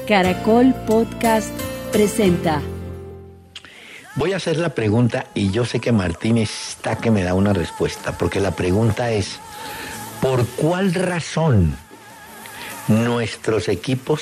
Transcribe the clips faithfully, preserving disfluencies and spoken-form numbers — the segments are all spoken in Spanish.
Caracol Podcast presenta. Voy a hacer la pregunta y yo sé que Martín está que me da una respuesta, porque la pregunta es, ¿por cuál razón nuestros equipos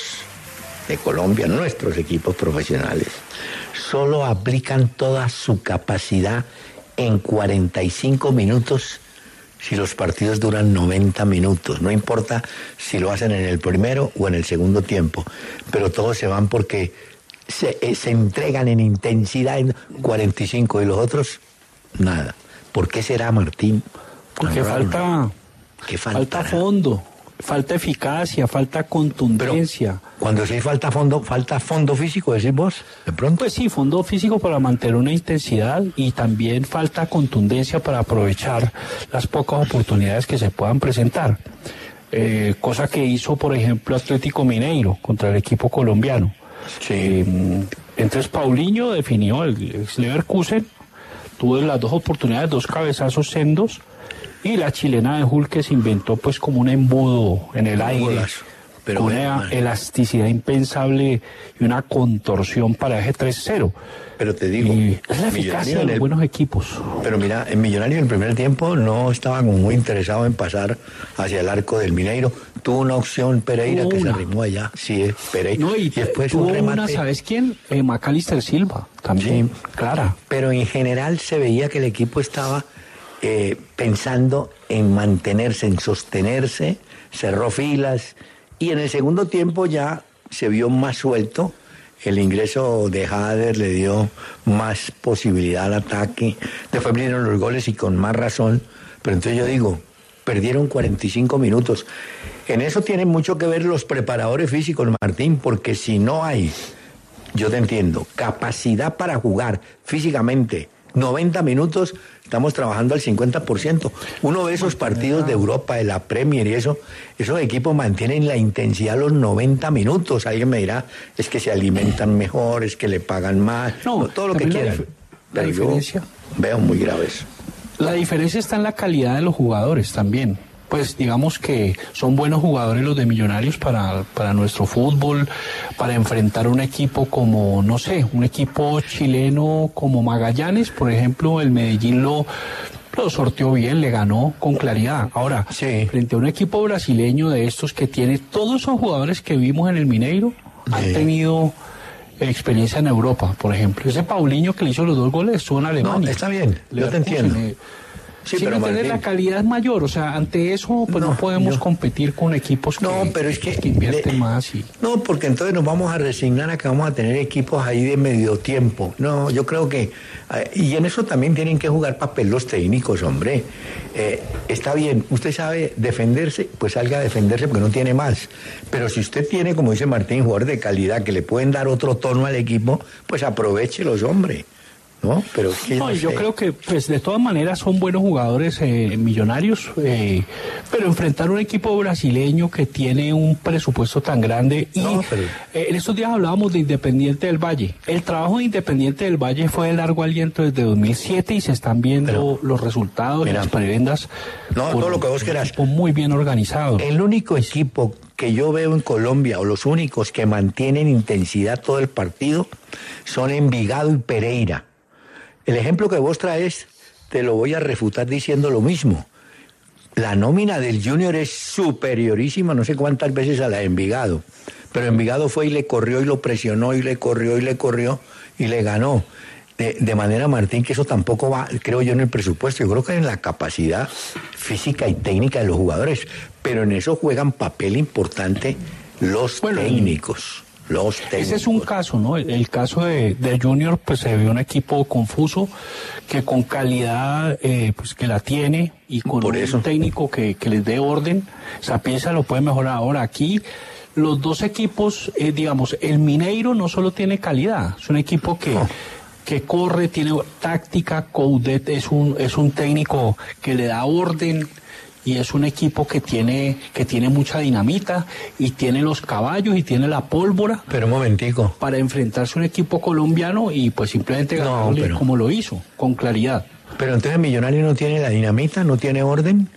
de Colombia, nuestros equipos profesionales, solo aplican toda su capacidad en cuarenta y cinco minutos si los partidos duran noventa minutos? No importa si lo hacen en el primero o en el segundo tiempo, pero todos se van porque se, eh, se entregan en intensidad en cuarenta y cinco y los otros, nada. ¿Por qué será, Martín? Porque falta, ¿Qué falta fondo, falta eficacia, falta contundencia. Pero cuando sí falta fondo, falta fondo físico, decís vos, de pronto. Pues sí, fondo físico para mantener una intensidad y también falta contundencia para aprovechar las pocas oportunidades que se puedan presentar. Eh, cosa que hizo, por ejemplo, Atlético Mineiro contra el equipo colombiano. Sí. Eh, entonces Paulinho definió, el Leverkusen tuvo las dos oportunidades, dos cabezazos sendos, y la chilena de Hulk que se inventó pues como un embudo en el aire, golazo. Pero con bueno, una man. elasticidad impensable y una contorsión para eje tres cero. Pero te digo, Y es la eficacia Millonario de en los el- buenos equipos. Pero mira, en Millonario en el primer tiempo no estaba como muy interesado en pasar hacia el arco del Mineiro. Tuvo una opción Pereira Tuvo que una. se arrimó allá. Sí, es Pereira. No, y, después tuvo un remate. una, ¿sabes quién? Eh, Macalister Silva, también, Sí. clara. Pero en general se veía que el equipo estaba eh, pensando en mantenerse, en sostenerse, cerró filas y en el segundo tiempo ya se vio más suelto. El ingreso de Hader le dio más posibilidad al ataque. Después vinieron los goles y con más razón. Pero entonces yo digo, perdieron cuarenta y cinco minutos. En eso tienen mucho que ver los preparadores físicos, Martín, porque si no hay, yo te entiendo, capacidad para jugar físicamente noventa minutos, estamos trabajando al cincuenta por ciento. Uno ve esos partidos de Europa, de la Premier y eso, esos equipos mantienen la intensidad los noventa minutos. Alguien me dirá, es que se alimentan mejor, es que le pagan más, No, no, todo lo que también la quieran. dif- la Pero yo diferencia. veo muy grave eso. La diferencia está en la calidad de los jugadores también. Pues digamos que son buenos jugadores los de Millonarios para, para nuestro fútbol, para enfrentar un equipo como, no sé, un equipo chileno como Magallanes, por ejemplo, el Medellín lo, lo sorteó bien, le ganó con claridad. Ahora, Sí. frente a un equipo brasileño de estos que tiene todos esos jugadores que vimos en el Mineiro, han Sí. tenido experiencia en Europa, por ejemplo. Ese Paulinho que le hizo los dos goles estuvo en Alemania. No, está bien, yo te entiendo. Eh, Sí, Sí, pero pero Martín, la calidad es mayor, o sea, ante eso pues no, No, podemos yo- competir con equipos que, No, pero es que, que invierten de- más y No, porque entonces nos vamos a resignar a que vamos a tener equipos ahí de medio tiempo. No, yo creo que... eh, y en eso también tienen que jugar papel los técnicos, hombre. Eh, está bien, usted sabe defenderse, pues salga a defenderse porque no tiene más. Pero si usted tiene, como dice Martín, jugadores de calidad que le pueden dar otro tono al equipo, pues aprovéchelos, hombre. ¿No? Pero es que no, no y yo sé. creo que pues de todas maneras son buenos jugadores eh, Millonarios, eh, pero enfrentar un equipo brasileño que tiene un presupuesto tan grande y No, pero- eh, en estos días hablábamos de Independiente del Valle. El trabajo de Independiente del Valle fue de largo aliento desde dos mil siete y se están viendo Pero- los resultados y Mira. las prebendas. No, con todo lo que vos un quieras. equipo muy bien organizado. El único equipo que yo veo en Colombia, o los únicos que mantienen intensidad todo el partido, son Envigado y Pereira. El ejemplo que vos traes, te lo voy a refutar diciendo lo mismo. La nómina del Junior es superiorísima, no sé cuántas veces a la de Envigado, pero Envigado fue y le corrió y lo presionó y le corrió y le corrió y le ganó. De, de manera, Martín, que eso tampoco va, creo yo, en el presupuesto. Yo creo que en la capacidad física y técnica de los jugadores, pero en eso juegan papel importante los Bueno, técnicos. Los técnicos. Ese es un caso, ¿no? El, el caso de, de Junior, pues se ve un equipo confuso, que con calidad, eh, pues que la tiene, y con Por un eso. técnico que, que les dé orden, esa pieza lo puede mejorar. Ahora, aquí, los dos equipos, eh, digamos, el Mineiro no solo tiene calidad, es un equipo que... No. que corre, tiene táctica. Coudet es un, es un técnico que le da orden, y es un equipo que tiene, que tiene mucha dinamita, y tiene los caballos, y tiene la pólvora Pero un momentico. para enfrentarse a un equipo colombiano y pues simplemente No, ganarle pero- como lo hizo, con claridad. Pero entonces Millonario no tiene la dinamita, no tiene orden.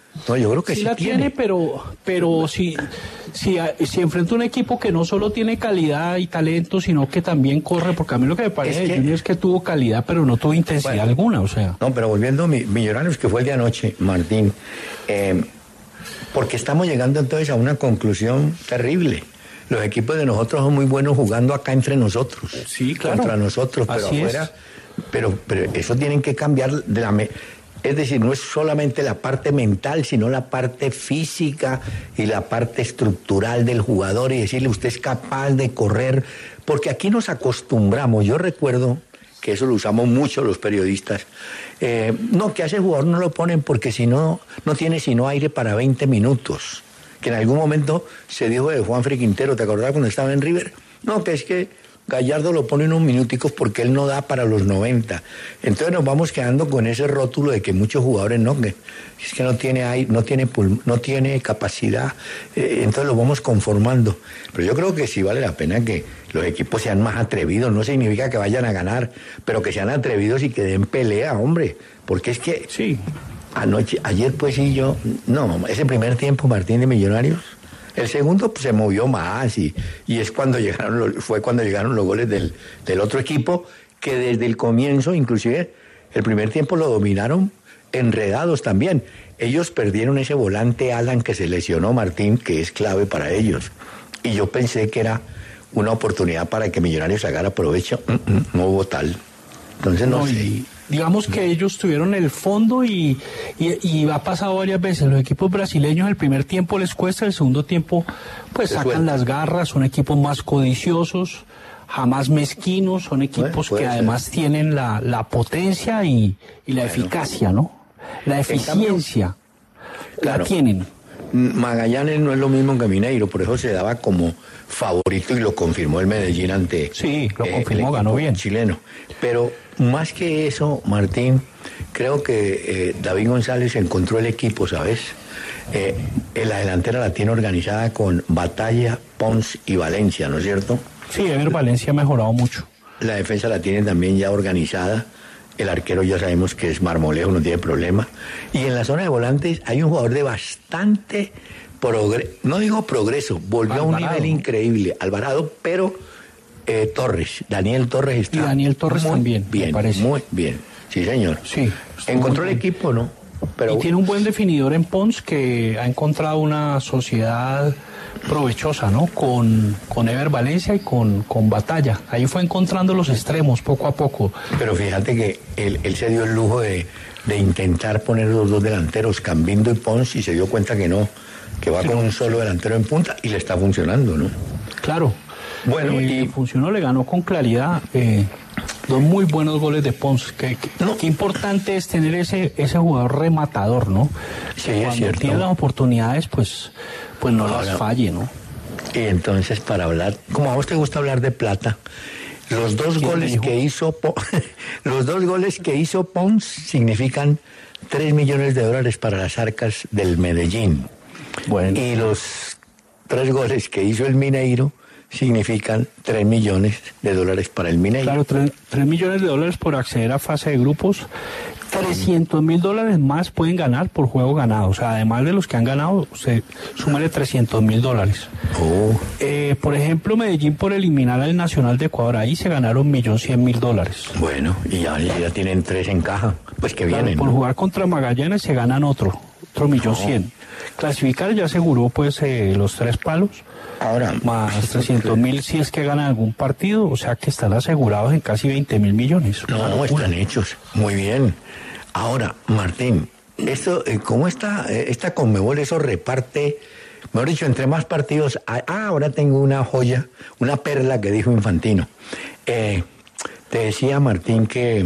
No, yo creo que sí, sí la tiene, tiene pero, pero si, si, si enfrenta un equipo que no solo tiene calidad y talento, sino que también corre, porque a mí lo que me parece Es de que- Junior es que tuvo calidad, pero no tuvo intensidad Bueno. alguna, o sea. No, pero volviendo a mi- Millonarios, que fue el de anoche, Martín, eh, porque estamos llegando entonces a una conclusión terrible. Los equipos de nosotros son muy buenos jugando acá entre nosotros. Sí, claro. Contra nosotros, pero Así afuera. es. Pero, pero eso tienen que cambiar de la... me- Es decir, no es solamente la parte mental, sino la parte física y la parte estructural del jugador y decirle, usted es capaz de correr, porque aquí nos acostumbramos. Yo recuerdo que eso lo usamos mucho los periodistas. Eh, no, que a ese jugador no lo ponen porque si no, no tiene sino aire para veinte minutos. Que en algún momento se dijo de Juanfre Quintero, ¿te acordás cuando estaba en River? No, que es que Gallardo lo pone unos minuticos porque él no da para los noventa. Entonces nos vamos quedando con ese rótulo de que muchos jugadores no, que es que no tiene aire, no tiene pulm- no tiene capacidad, eh, entonces lo vamos conformando. Pero yo creo que sí vale la pena que los equipos sean más atrevidos, no significa que vayan a ganar, pero que sean atrevidos y que den pelea, hombre, porque es que Sí. anoche, ayer pues sí yo, no, ese primer tiempo Martín de Millonarios, el segundo pues, se movió más y, y es cuando llegaron los, fue cuando llegaron los goles del, del otro equipo que desde el comienzo, inclusive el primer tiempo lo dominaron enredados también. Ellos perdieron ese volante Alan que se lesionó, Martín, que es clave para ellos. Y yo pensé que era una oportunidad para que Millonarios sacara provecho. Mm, mm, no hubo tal. Entonces no, No, sé. y digamos que ellos tuvieron el fondo y, y, y ha pasado varias veces. Los equipos brasileños el primer tiempo les cuesta, el segundo tiempo pues Se sacan sueltan. las garras, son equipos más codiciosos, jamás mezquinos, son equipos Bueno, puede que ser. además tienen la, la potencia y, y la Bueno. eficacia, ¿no? La cambio, eficiencia, claro. la tienen. Magallanes no es lo mismo que Mineiro, por eso se daba como favorito y lo confirmó el Medellín ante Sí, lo eh, confirmó, el ganó equipo bien. chileno. Pero más que eso, Martín, creo que eh, David González encontró el equipo, ¿sabes? Eh, en la delantera la tiene organizada con Batalla, Pons y Valencia, ¿no es cierto? Sí, Ever Valencia ha mejorado mucho. La defensa la tienen también ya organizada. El arquero ya sabemos que es Marmolejo, no tiene problema. Y en la zona de volantes hay un jugador de bastante progreso, no digo progreso, volvió a un Alvarado. nivel increíble, Alvarado, pero eh, Torres, Daniel Torres está Y Daniel Torres muy también, me bien, parece. muy bien, sí señor. Sí, estuvo Encontró muy el bien. equipo, ¿no? Pero y tiene un buen definidor en Pons que ha encontrado una sociedad provechosa, ¿no? Con, con Ever Valencia y con, con Batalla. Ahí fue encontrando los extremos poco a poco. Pero fíjate que él, él se dio el lujo de, de intentar poner los dos delanteros, Cambindo y Pons, y se dio cuenta que no, que va Sí, con no. un solo delantero en punta y le está funcionando, ¿no? Claro. Bueno, Eh, y- le funcionó, le ganó con claridad. Eh, dos muy buenos goles de Pons. Qué, qué- No. qué importante es tener ese, ese jugador rematador, ¿no? Sí, es Cuando cierto. tiene las oportunidades, pues, pues no Ahora- las falle, ¿no? Y entonces, para hablar, como a vos te gusta hablar de plata, los dos ¿Quién goles dijo? que hizo Po- los dos goles que hizo Pons significan tres millones de dólares para las arcas del Medellín. Bueno. Y los tres goles que hizo el Mineiro significan tres millones de dólares para el Mineiro. Claro, tres, tres millones de dólares por acceder a fase de grupos. trescientos mil dólares más pueden ganar por juego ganado. O sea, además de los que han ganado, se súmale trescientos mil dólares. Oh, Eh, por ejemplo, Medellín por eliminar al Nacional de Ecuador, ahí se ganaron un millón cien mil dólares. bueno, y ya, ya tienen tres en caja. Pues que Claro, vienen. por ¿no? jugar contra Magallanes se ganan otro, otro millón cien. Clasificar ya aseguró pues eh, los tres palos, Ahora, más trescientos mil si es que ganan algún partido, o sea que están asegurados en casi veinte mil millones. No, Una no, locura. están hechos. Muy bien. Ahora, Martín, esto, eh, ¿cómo está eh, esta Conmebol? Eso reparte, mejor dicho, entre más partidos. Ah, ahora tengo una joya, una perla que dijo Infantino. Eh, te decía, Martín, que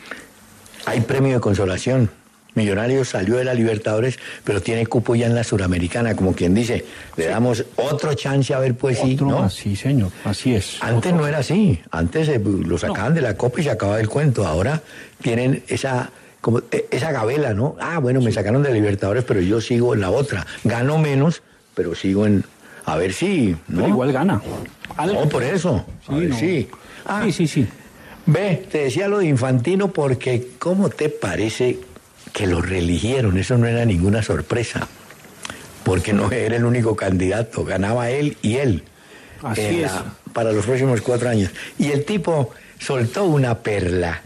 hay premio de consolación. Millonarios salió de la Libertadores, pero tiene cupo ya en la Suramericana, como quien dice, le damos otro chance a ver, pues sí, Otro ¿no? más, sí señor, así es. Antes no era así, antes eh, lo sacaban de la copa y se acababa el cuento, ahora tienen esa como eh, esa gabela, ¿no? Ah, bueno, me sacaron de Libertadores, pero yo sigo en la otra, gano menos, pero sigo en, a ver si, ¿no? Pero igual gana. Algo. No, por eso, a Sí, ver no. si. Ah, Sí, sí, sí. Ve, te decía lo de Infantino porque, ¿cómo te parece que lo reeligieron, eso no era ninguna sorpresa, porque no era el único candidato, ganaba él y él. Así eh, es. La, para los próximos cuatro años. Y el tipo soltó una perla.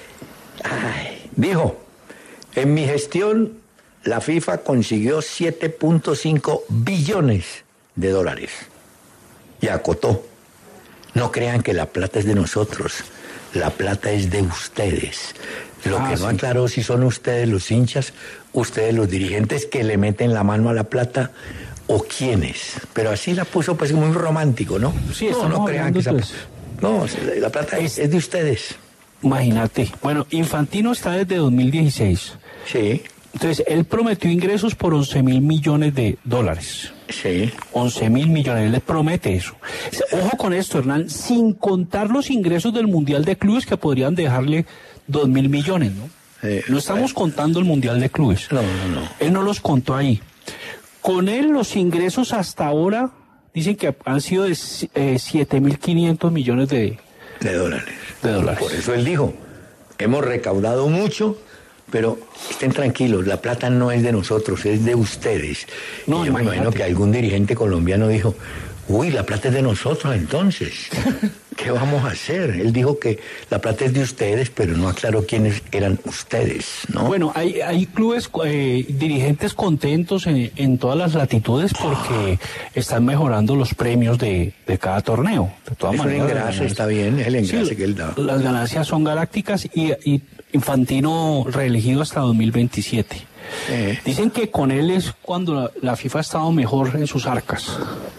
Ay, dijo, en mi gestión la FIFA consiguió siete punto cinco billones de dólares. Y acotó, no crean que la plata es de nosotros, la plata es de ustedes. Lo ah, que no sí. aclaró si son ustedes los hinchas, ustedes los dirigentes que le meten la mano a la plata, o quiénes. Pero así la puso pues muy romántico, ¿no? Sí, no, no crean que esa, pues, no, la plata es, es de ustedes. Imagínate. Bueno, Infantino está desde dos mil dieciséis. Sí. Entonces, él prometió ingresos por once mil millones de dólares. Sí. once mil millones, él les promete eso. Ojo con esto, Hernán, sin contar los ingresos del Mundial de Clubes que podrían dejarle dos mil millones, ¿no? Eh, no estamos bueno. contando el Mundial de Clubes. No, no, no. Él no los contó ahí. Con él los ingresos hasta ahora dicen que han sido de eh, siete mil quinientos millones de, de dólares. De dólares. Por eso él dijo, hemos recaudado mucho, pero estén tranquilos, la plata no es de nosotros, es de ustedes. No, y yo me imagino que algún dirigente colombiano dijo, uy, la plata es de nosotros entonces. ¿Qué vamos a hacer? Él dijo que la plata es de ustedes, pero no aclaró quiénes eran ustedes, ¿no? Bueno, hay, hay clubes, eh, dirigentes contentos en, en todas las latitudes porque están mejorando los premios de, de cada torneo. De todas maneras. El engrase está bien, es el engrase sí, que él da. Las ganancias son galácticas y, y Infantino reelegido hasta dos mil veintisiete. Eh. Dicen que con él es cuando la, la FIFA ha estado mejor en sus arcas.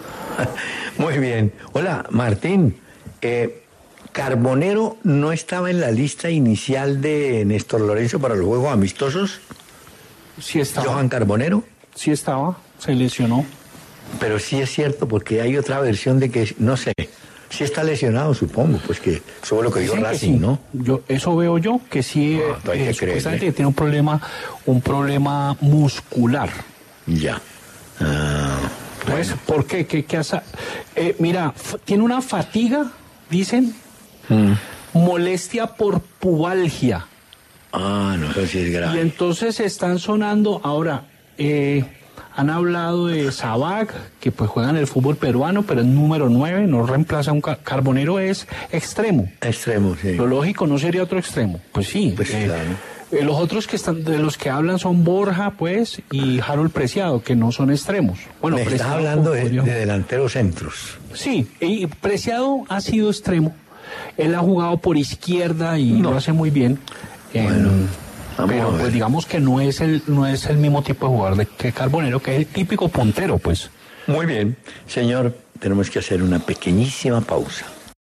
Muy bien. Hola, Martín. Eh, ¿Carbonero no estaba en la lista inicial de Néstor Lorenzo para los Juegos Amistosos? Sí estaba. ¿Johan Carbonero? Sí estaba, se lesionó. Pero sí es cierto, porque hay otra versión de que, no sé, sí está lesionado, supongo, pues que eso es lo que dijo Racing, sí. ¿no? Yo, eso veo yo, que sí, no, eh, supuestamente tiene un problema, un problema muscular. Ya. Ah, pues, bueno. ¿por qué? ¿Qué, qué hace? Eh, mira, f- tiene una fatiga, dicen, mm. molestia por pubalgia. Ah, no, eso sí es grave. Y entonces están sonando, ahora, eh, han hablado de Sabac, que pues juega en el fútbol peruano, pero es número nueve, no reemplaza a un car- Carbonero, es extremo. Extremo, sí. Lo lógico no sería otro extremo. Pues sí. Pues eh, claro. eh, los otros que están, de los que hablan son Borja, pues, y Harold Preciado, que no son extremos. Bueno, Me estás Preciado, hablando de, podría... de delanteros centros. Sí, y Preciado ha sido extremo. Él ha jugado por izquierda y no. lo hace muy bien. Bueno, eh, pero pues digamos que no es el no es el mismo tipo de jugador de, que Carbonero, que es el típico puntero, pues. Muy bien, señor, tenemos que hacer una pequeñísima pausa.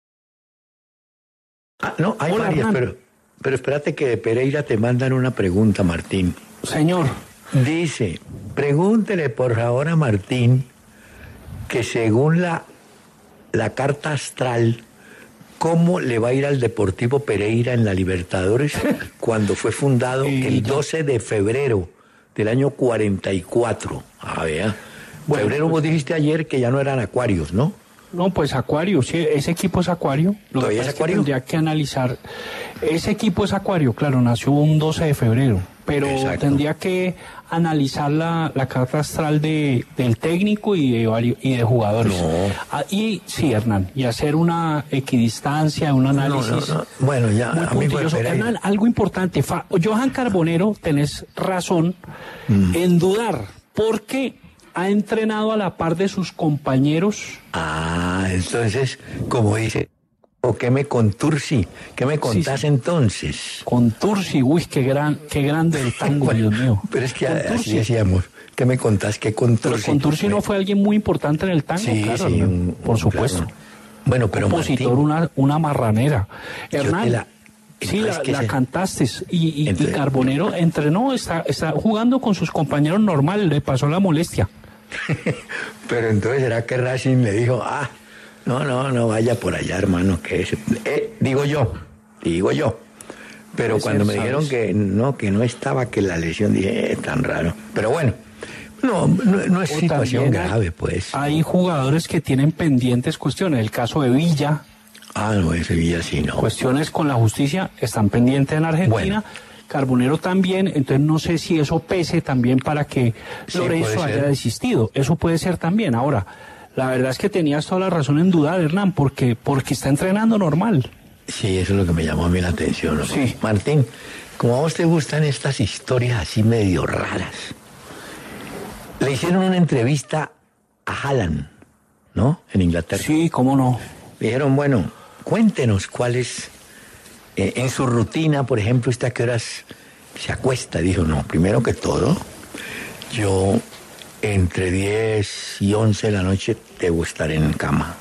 Ah, no, hay Hola, varias, Hernán. pero, pero espérate que de Pereira te mandan una pregunta, Martín. Señor. Dice, pregúntele por favor a Martín que según la, la carta astral, ¿cómo le va a ir al Deportivo Pereira en la Libertadores cuando fue fundado eh, el ya. doce de febrero del año cuarenta y cuatro? Ah, vea. Bueno, febrero pues, vos dijiste ayer que ya no eran acuarios, ¿no? No, pues Acuario, sí, ese equipo es Acuario. Lo ¿Todavía que es pasa Acuario? que tendría que analizar. Ese equipo es Acuario, claro, nació un doce de febrero, pero Exacto. tendría que analizar la, la carta astral de, del técnico y de, vari- y de jugadores. No. Ah, y sí, Hernán, y hacer una equidistancia, un análisis. No, no, no. Bueno, ya, muy amigo de puntilloso. Pereira. Hernán, algo importante, Fa- Johan Carbonero, tenés razón Mm. en dudar, porque ha entrenado a la par de sus compañeros. Ah, entonces, como dice, ¿o qué me contursi? ¿Qué me contás Sí, sí. entonces? Con Tursi, uy, qué gran, qué grande el tango, Bueno, Dios mío. pero es que Con así Tursi. decíamos. ¿Qué me contás? ¿Qué con Pero Tursi? con Tursi no fue alguien muy importante en el tango, Sí, claro, sí, ¿no? un- por supuesto. claro. Bueno, pero Compositor, Martín, una, una marranera. yo Hernán, te la- sí, entonces, la, ¿qué la se- cantaste. Y, y, y Entre- Carbonero entrenó, está, está jugando con sus compañeros normal, le pasó la molestia. Pero entonces, ¿será que Racing le dijo, ah, no, no, no vaya por allá, hermano, que es... Eh, digo yo, digo yo. Pero Puede cuando ser, me dijeron ¿sabes? que no, que no estaba, que la lesión, dije, eh, tan raro. Pero bueno, no, no, no es O situación también hay- grave, pues. Hay jugadores que tienen pendientes cuestiones. El caso de Villa, Ah, no, ese Villa sí, no. cuestiones con la justicia están pendientes en Argentina. Bueno. Carbonero también, entonces no sé si eso pese también para que Sí, Lorenzo puede haya ser. desistido. Eso puede ser también. Ahora, la verdad es que tenías toda la razón en dudar, Hernán, porque, porque está entrenando normal. Sí, eso es lo que me llamó a mí la atención, ¿no? Sí. Martín, como a vos te gustan estas historias así medio raras, le hicieron una entrevista a Haaland, ¿no? En Inglaterra. Sí, cómo no. Le dijeron, bueno, cuéntenos cuál es, eh, en su rutina, por ejemplo, ¿usted a qué horas se acuesta? Dijo, no, primero que todo, yo entre diez y once de la noche debo estar en cama.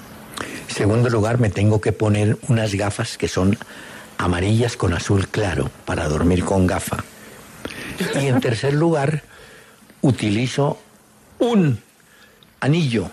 En segundo lugar, me tengo que poner unas gafas que son amarillas con azul claro para dormir con gafa. Y en tercer lugar, utilizo un anillo,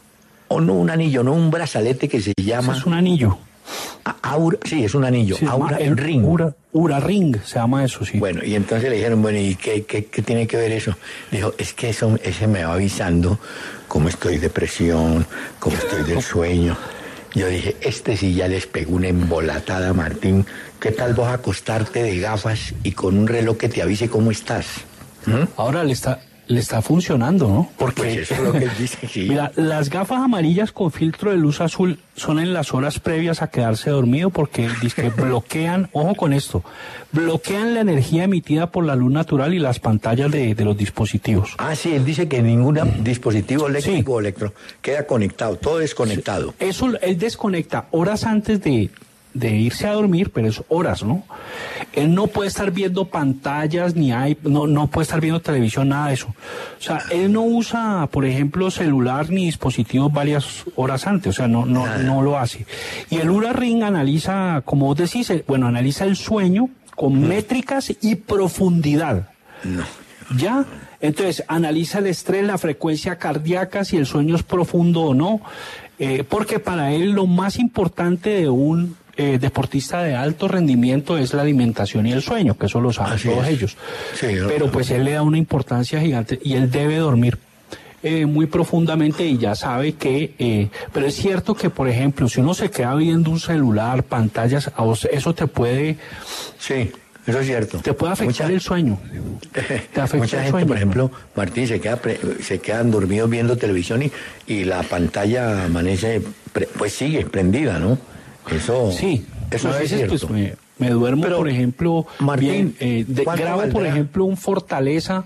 o no un anillo, no un brazalete que se llama... Eso es un anillo. a- Aura, sí, es un anillo, Se llama Aura el Ring. Ura, Ura Ring, se llama eso, sí. Bueno, y entonces le dijeron, bueno, ¿y qué, qué, qué tiene que ver eso? Dijo, es que eso, ese me va avisando cómo estoy de presión, cómo estoy del sueño. Yo dije, este sí ya les pegó una embolatada, Martín. ¿Qué tal vos acostarte de gafas y con un reloj que te avise cómo estás? ¿Mm? Ahora le está, le está funcionando, ¿no? Porque, Pues eso es lo que él dice, sí. mira, las gafas amarillas con filtro de luz azul son en las horas previas a quedarse dormido porque dice que bloquean, ojo con esto, bloquean la energía emitida por la luz natural y las pantallas de, de los dispositivos. Ah, sí, él dice que ningún dispositivo eléctrico o electro queda conectado, todo desconectado. Eso él desconecta horas antes de, de irse a dormir, pero es horas, ¿no? Él no puede estar viendo pantallas, ni hay, no, no puede estar viendo televisión, nada de eso. O sea, él no usa, por ejemplo, celular ni dispositivos varias horas antes, o sea, no, no, no lo hace. Y el Oura Ring analiza, como vos decís, eh, bueno, analiza el sueño con métricas y profundidad. No. ¿Ya? Entonces, analiza el estrés, la frecuencia cardíaca, si el sueño es profundo o no, eh, porque para él lo más importante de un eh, deportista de alto rendimiento es la alimentación y el sueño, que eso lo saben Así todos es. ellos. Sí, yo- Pero pues él le da una importancia gigante y él debe dormir eh, muy profundamente y ya sabe que, eh, pero es cierto que, por ejemplo, si uno se queda viendo un celular, pantallas, a vos eso te puede, Sí, eso es cierto. te puede afectar Mucha- el sueño. Te afecta Mucha el gente, sueño, por ¿no? ejemplo, Martín, se, queda pre- se quedan dormidos viendo televisión y, y la pantalla amanece, pre- pues sigue prendida, ¿no? Eso, Sí, eso a sí es veces cierto. pues me, me duermo, Pero, por ejemplo, Martín, bien, eh, de- ¿cuánto grabo, por valdrá? ejemplo, un Fortaleza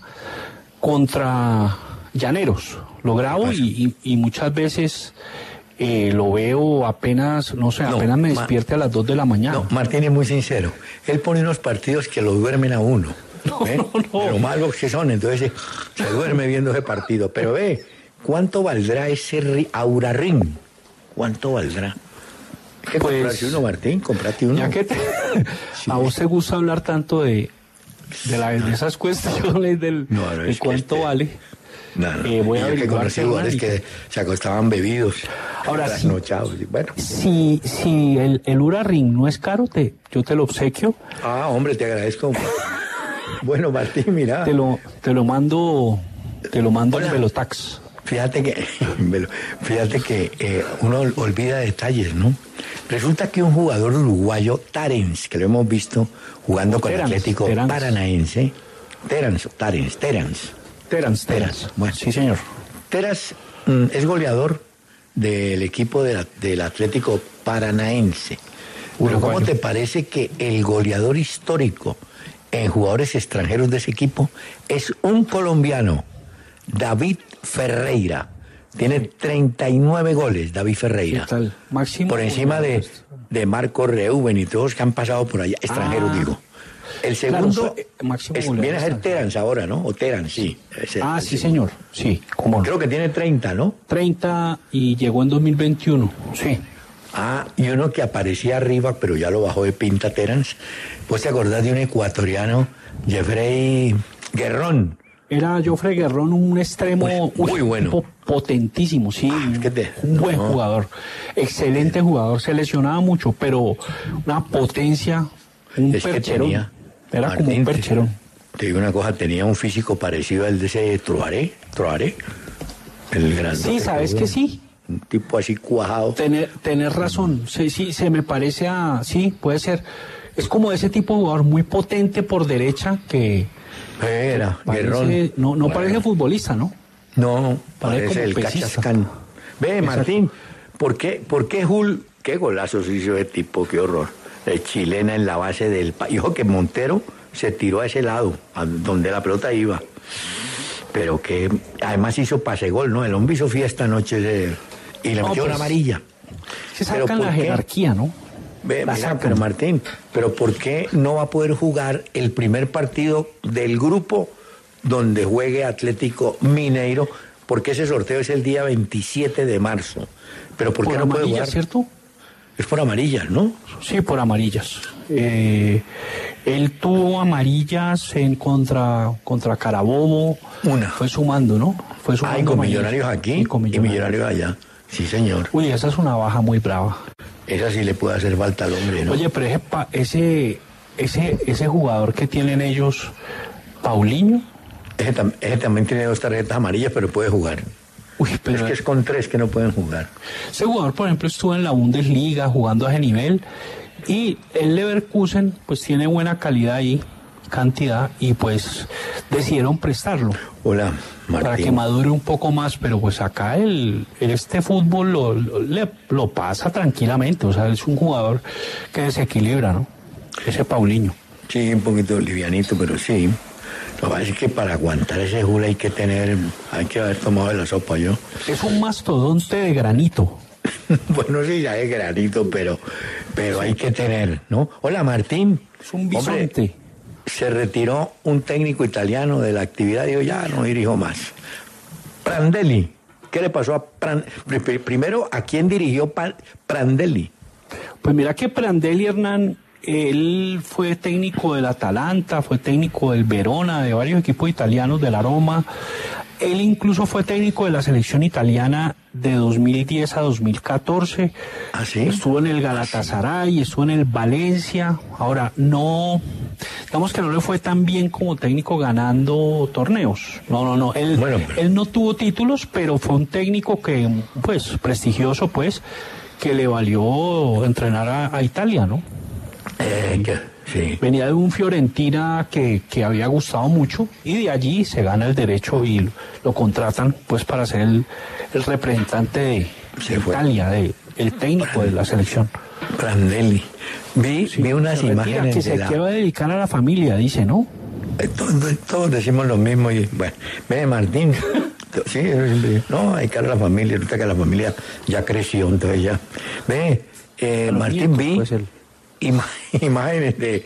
contra Llaneros. Lo grabo y, y- y muchas veces eh, lo veo apenas, no sé, No, apenas me Ma- despierte a las dos de la mañana. No, Martín es muy sincero. Él pone unos partidos que lo duermen a uno. ¿eh? no, no. De lo malos que son, entonces se duerme viendo ese partido. Pero ve, ¿cuánto valdrá ese ri- Aura Ring? ¿Cuánto valdrá? Hay que Pues, comprarse uno, Martín, comprate uno. Ya que te- a vos te gusta hablar tanto de, de, la- de esas cuestiones del No, no, de es que cuánto este- vale. No, no. Eh, voy Y a yo que averiguar, conocí Hernán, jugadores y- que se acostaban bebidos, Ahora sí. trasnochados. y Bueno. Si, si el, el Oura Ring no es caro, te, yo te lo obsequio. Ah, hombre, te agradezco. Bueno, Martín, mira. Te lo, te lo mando, te lo mando Hola. en Velotax. Fíjate que, fíjate que eh, uno olvida detalles, ¿no? Resulta que un jugador uruguayo, Tarens, que lo hemos visto jugando con Terans, Atlético Terans. Paranaense, Terans, Tarens, Terans. Terans, Terans, bueno. Sí, señor. Teras mm, es goleador del equipo de la- del Atlético Paranaense. Pero ¿cómo Uruguayo. te parece que el goleador histórico en jugadores extranjeros de ese equipo es un colombiano, David Ferreira? Tiene treinta y nueve goles, David Ferreira. ¿Qué tal? Máximo Por encima de, goleador. de Marco Reuben y todos que han pasado por allá, extranjeros Ah. digo. El Claro, segundo so- eh, máximo es- goleador viene a ser extranjero. Terans ahora, ¿no? O Terans, sí. Es el- Ah, el sí, segundo. señor. Sí, cómo no. Creo que tiene treinta, ¿no? treinta y llegó en dos mil veintiuno. Sí. Ah, y uno que aparecía arriba, pero ya lo bajó de pinta Terans. ¿Vos te acordás de un ecuatoriano, Jeffrey Guerrón? Era Jofre Guerrón, un extremo Muy- muy un bueno. tipo potentísimo, sí, Ah, es que te- un buen no. jugador, excelente jugador, se lesionaba mucho, pero una potencia, un Es que percherón, tenía- era como Martín, un te- percherón. Te digo una cosa, tenía un físico parecido al de ese Troaré, Troaré, el gran. Sí, sabes que sí, Un tipo así cuajado. tener, tener razón, sí, sí, se me parece a, sí, puede ser. Es como ese tipo de jugador muy potente por derecha que... Era, parece, Guerrón. no, no Bueno. parece futbolista, ¿no? No, Parece parece como el pesista. Cachascán. Ve, Exacto. Martín, ¿por qué, ¿por qué Jul, qué golazos hizo ese tipo, qué horror? De chilena en la base del... pa- Dijo que Montero se tiró a ese lado, a donde la pelota iba. Pero que además hizo pase gol, ¿no? El hombre hizo fiesta anoche ese- y le No, metió una pues, amarilla. Se Pero sacan ¿por la qué? jerarquía, ¿no? Ve, La mira, sacan. pero Martín, pero ¿por qué no va a poder jugar el primer partido del grupo donde juegue Atlético Mineiro? Porque ese sorteo es el día veintisiete de marzo. Pero ¿por, Por qué no puede amarillas, jugar? ¿cierto? Es por amarillas, ¿no? Sí, por amarillas. Eh, él tuvo amarillas en contra contra Carabobo. Una. Fue sumando, ¿no? Fue sumando Hay con amarillas. Millonarios aquí Y con y Millonarios allá. Sí, señor. Uy, esa es una baja muy brava. Esa sí le puede hacer falta al hombre, ¿no? Oye, pero ese, pa- ese, ese, ese jugador que tienen ellos, Paulinho. Ese, tam- ese también tiene dos tarjetas amarillas, pero puede jugar. Uy, pero Es que es con tres que no pueden jugar. ese jugador, por ejemplo, estuvo en la Bundesliga jugando a ese nivel y el Leverkusen pues tiene buena calidad ahí, cantidad, y pues decidieron prestarlo Hola, para que Martín. madure un poco más, pero pues acá el, el- este fútbol lo, lo, le- lo pasa tranquilamente, o sea, es un jugador que desequilibra, ¿no? Ese Paulinho. Sí, un poquito livianito, pero sí. Lo que pasa es que para aguantar ese Jul hay que tener, hay que haber tomado de la sopa yo. Es un mastodonte de granito. Bueno, sí, ya es granito, pero, pero hay que tener, ¿no? Hola, Martín. Es un Hombre, bisonte. se retiró un técnico italiano de la actividad, digo, ya no dirijo más. Prandelli. ¿Qué le pasó a Prandelli? Primero, ¿a quién dirigió Pa- Prandelli? Pues mira que Prandelli, Hernán, él fue técnico del Atalanta, fue técnico del Verona, de varios equipos italianos, de la Roma. Él incluso fue técnico de la selección italiana de dos mil diez a dos mil catorce. ¿Ah, sí? Estuvo en el Galatasaray, estuvo en el Valencia. Ahora, no, digamos que no le fue tan bien como técnico ganando torneos. No, no, no. Él, Bueno, pero- él no tuvo títulos, pero fue un técnico que, pues, prestigioso, pues, que le valió entrenar a, a Italia, ¿no? Eh, que- sí. Venía de un Fiorentina que, que había gustado mucho y de allí se gana el derecho y lo contratan pues para ser el, el representante de, Se de fue. Italia, de, el técnico de la selección. Prandelli. Vi, Sí, vi unas se retira, imágenes que de se la... quiere dedicar a la familia, dice, ¿no? Eh, Todos, todos decimos lo mismo y bueno, ve Martín, sí, yo siempre, no, hay que a la familia, ahorita que la familia ya creció, entonces ya. Ve, eh, A los Martín, nietos, vi pues, el- ima- imágenes de,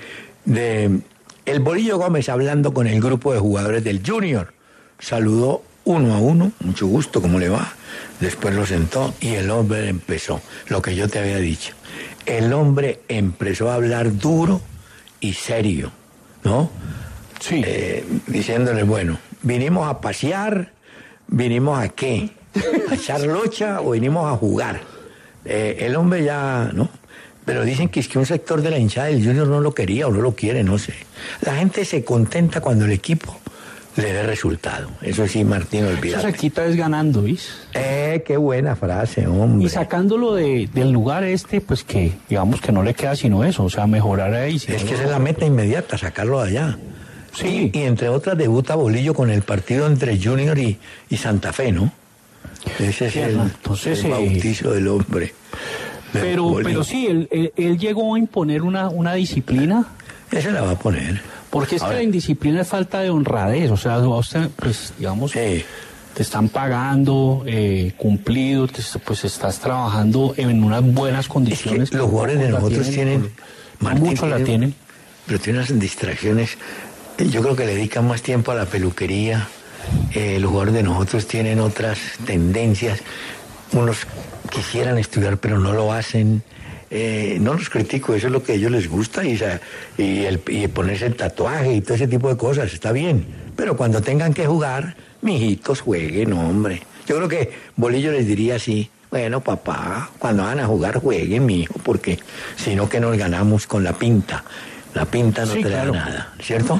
de el Bolillo Gómez hablando con el grupo de jugadores del Junior. Saludó uno a uno, mucho gusto, ¿cómo le va? Después lo sentó y el hombre empezó, lo que yo te había dicho. El hombre empezó a hablar duro y serio, ¿no? Sí. Eh, diciéndole, bueno, vinimos a pasear, vinimos a qué, a echar locha o vinimos a jugar. Eh, el hombre ya, ¿no? Pero dicen que es que un sector de la hinchada del Junior no lo quería o no lo quiere, no sé. La gente se contenta cuando el equipo le dé resultado. Eso sí, Martín, Eso se olvídate. quita es ganando, ¿viste? Eh, qué buena frase, hombre. Y sacándolo de, del lugar este, pues que digamos que no le queda sino eso, o sea, mejorar ahí. si Es no que lo- esa es la meta inmediata, sacarlo de allá. Sí. Y, y entre otras debuta Bolillo con el partido entre Junior y, y Santa Fe, ¿no? Ese es Sí, el, entonces, el eh, bautizo del hombre. de Pero, Bolillo. pero sí, él, él, él llegó a imponer una, una disciplina, Ese la va a poner. porque es Ahora, que la indisciplina es falta de honradez, o sea, a usted, pues, digamos, Sí. te están pagando, eh, cumplido, te- pues estás trabajando en unas buenas es que condiciones. los jugadores de La nosotros tienen... Martín, muchos la tienen. Pero tienen unas distracciones. Eh, Yo creo que le dedican más tiempo a la peluquería. Eh, los jugadores de nosotros tienen otras tendencias. Unos quisieran estudiar, pero no lo hacen. Eh, no los critico, eso es lo que a ellos les gusta. Y, sa- y, el, y ponerse el tatuaje y todo ese tipo de cosas, está bien. Pero cuando tengan que jugar, mijitos, jueguen, hombre. Yo creo que Bolillo les diría así: bueno, papá, cuando van a jugar, jueguen, mijo, porque si no, que nos ganamos con la pinta. La pinta no Sí, te claro. da nada, ¿cierto?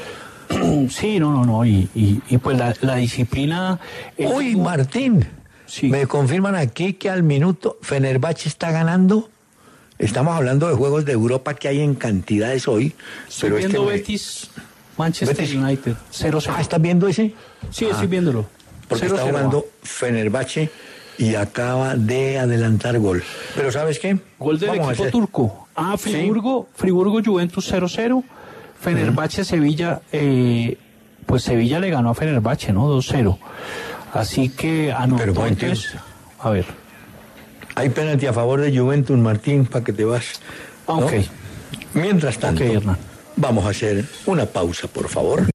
Sí, no, no, no, y, y, y pues la, la disciplina... él- Uy, Martín, Sí. me confirman aquí que al minuto Fenerbahce está ganando Estamos hablando de juegos de Europa que hay en cantidades hoy. Estoy pero viendo este Betis, Manchester Betis. United, cero cero. Ah, ¿estás viendo ese? Sí, Ah, estoy viéndolo. Porque cero está cero. jugando Fenerbahce y acaba de adelantar gol. Pero ¿sabes qué? Gol del Vamos a equipo hacer- turco. Ah, Friburgo, Friburgo Juventus cero cero. Fenerbahce Sevilla, eh, pues Sevilla le ganó a Fenerbahce, ¿no? dos cero. Así que anotó Pero, buen tiro. entonces, a ver. Hay penalti a favor de Juventus, Martín, para que te vas. Ah, ¿no? ok. Mientras tanto, Ok, Hernán. vamos a hacer una pausa, por favor.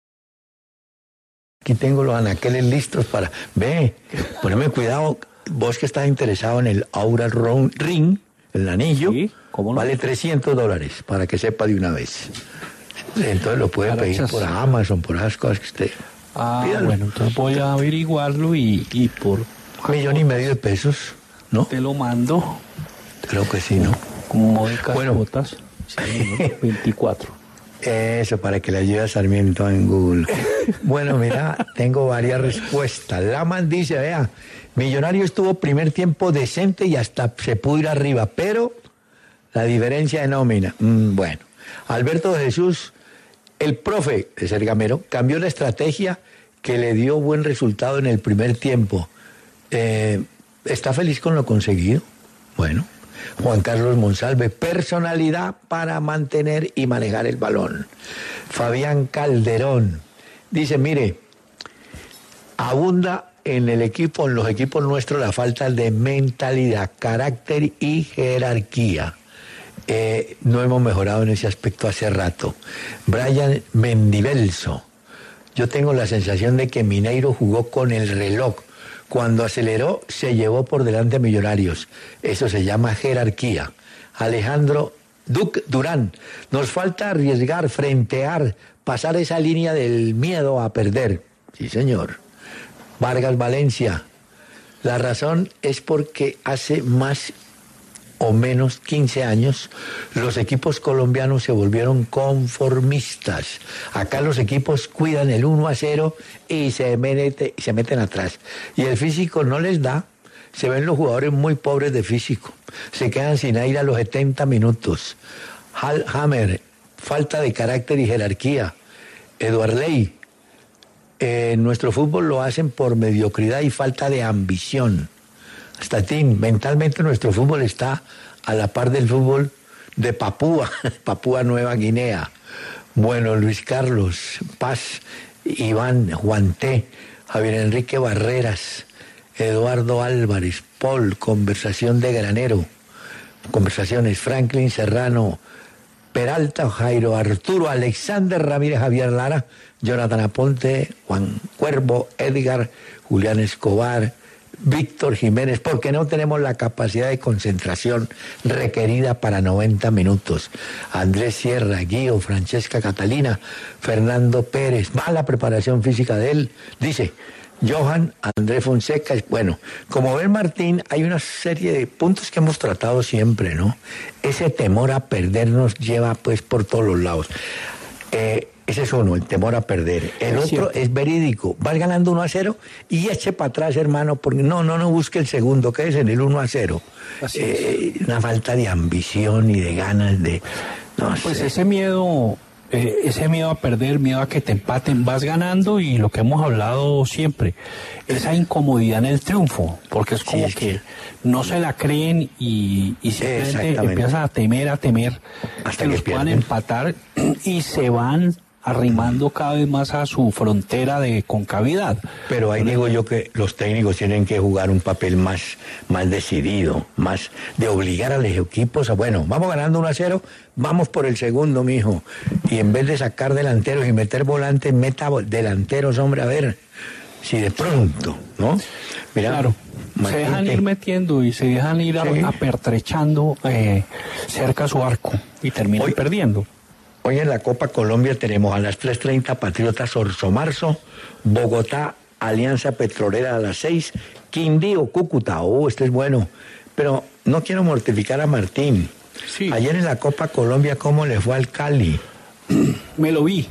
Aquí tengo los anaqueles listos para... Ve, poneme cuidado, vos que estás interesado en el Aura Ro- Ring, el anillo, Sí, ¿cómo no? vale trescientos dólares, para que sepa de una vez. Entonces lo puede pedir Carachas. por Amazon, por esas cosas que usted... Ah, Pídalo. bueno, entonces voy a averiguarlo y, y por... Millón y medio de pesos, ¿no? Te lo mando Creo que sí, ¿no? como módicas Bueno. cuotas. Sí, ¿no? veinticuatro. Eso, para que le ayude a Sarmiento en Google. Bueno, mira, tengo varias respuestas. Laman dice, vea, Millonarios tuvo primer tiempo decente y hasta se pudo ir arriba, pero la diferencia de nómina. Mm, bueno, Alberto de Jesús, el profe de Sergamero, cambió la estrategia que le dio buen resultado en el primer tiempo. Eh, ¿Está feliz con lo conseguido? Bueno. Juan Carlos Monsalve, personalidad para mantener y manejar el balón. Fabián Calderón dice, mire, abunda en el equipo, en los equipos nuestros, la falta de mentalidad, carácter y jerarquía. Eh, no hemos mejorado en ese aspecto hace rato. Brian Mendivelso, yo tengo la sensación de que Mineiro jugó con el reloj. Cuando aceleró, se llevó por delante a Millonarios. Eso se llama jerarquía. Alejandro Duc Durán, nos falta arriesgar, frentear, pasar esa línea del miedo a perder. Sí, señor. Vargas Valencia, la razón es porque hace más o menos quince años, los equipos colombianos se volvieron conformistas. Acá los equipos cuidan el uno a cero y se, mete, se meten atrás. Y el físico no les da. Se ven los jugadores muy pobres de físico. Se quedan sin aire a los setenta minutos. Hal Hammer, falta de carácter y jerarquía. Eduard Ley, eh, nuestro fútbol lo hacen por mediocridad y falta de ambición. Statín, mentalmente nuestro fútbol está a la par del fútbol de Papúa, Papúa Nueva Guinea. Bueno, Luis Carlos, Paz, Iván, Juan T., Javier Enrique Barreras, Eduardo Álvarez, Paul, conversación de granero, conversaciones, Franklin Serrano, Peralta, Jairo Arturo, Alexander Ramírez, Javier Lara, Jonathan Aponte, Juan Cuervo, Edgar, Julián Escobar, Víctor Jiménez, porque no tenemos la capacidad de concentración requerida para noventa minutos. Andrés Sierra, Guío, Francesca Catalina, Fernando Pérez, mala preparación física de él, dice Johan Andrés Fonseca. Bueno, como ven, Martín, hay una serie de puntos que hemos tratado siempre, ¿no? Ese temor a perder nos lleva pues por todos los lados. Eh, Ese es uno, el temor a perder. El Es otro cierto. es verídico. Vas ganando uno a cero y eche para atrás, hermano, porque no, no, no busque el segundo, que es en el uno a cero. Así Eh, una falta de ambición y de ganas de... No Pues sé. ese miedo, eh, ese miedo a perder, miedo a que te empaten, vas ganando y lo que hemos hablado siempre, esa incomodidad en el triunfo, porque es como Sí, es que que- no se la creen y, y simplemente Exactamente. empiezan a temer, a temer Hasta que que los puedan pierden. empatar y se van arrimando cada vez más a su frontera de concavidad. Pero ahí digo yo que los técnicos tienen que jugar un papel más, más decidido, más de obligar a los equipos a, bueno, vamos ganando uno a cero, vamos por el segundo, mijo. Y en vez de sacar delanteros y meter volantes, meta vo- delanteros, hombre, a ver, si de pronto, ¿no? Mira, Claro, se Martín, dejan te- ir metiendo y se dejan ir a- Sí. apertrechando eh, cerca a su arco y terminan Hoy- perdiendo. Hoy en la Copa Colombia tenemos a las tres treinta Patriotas Orso Marzo, Bogotá, Alianza Petrolera a las seis, Quindío, Cúcuta. Oh, este es bueno. Pero no quiero mortificar a Martín. Sí. Ayer en la Copa Colombia, ¿cómo le fue al Cali? Me lo vi.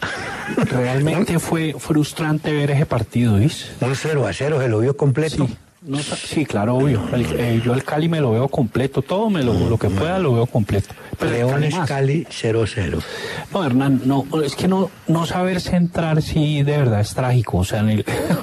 Realmente fue frustrante ver ese partido, ¿viste? Un cero a cero, se lo vio completo. Sí, No, sí, claro, obvio. El, eh, yo el Cali me lo veo completo, todo me lo, no, lo que pueda bueno. lo veo completo. Pero Leones Cali cero cero. No, Hernán, no, es que no, no saber centrar sí de verdad es trágico. O sea, en el,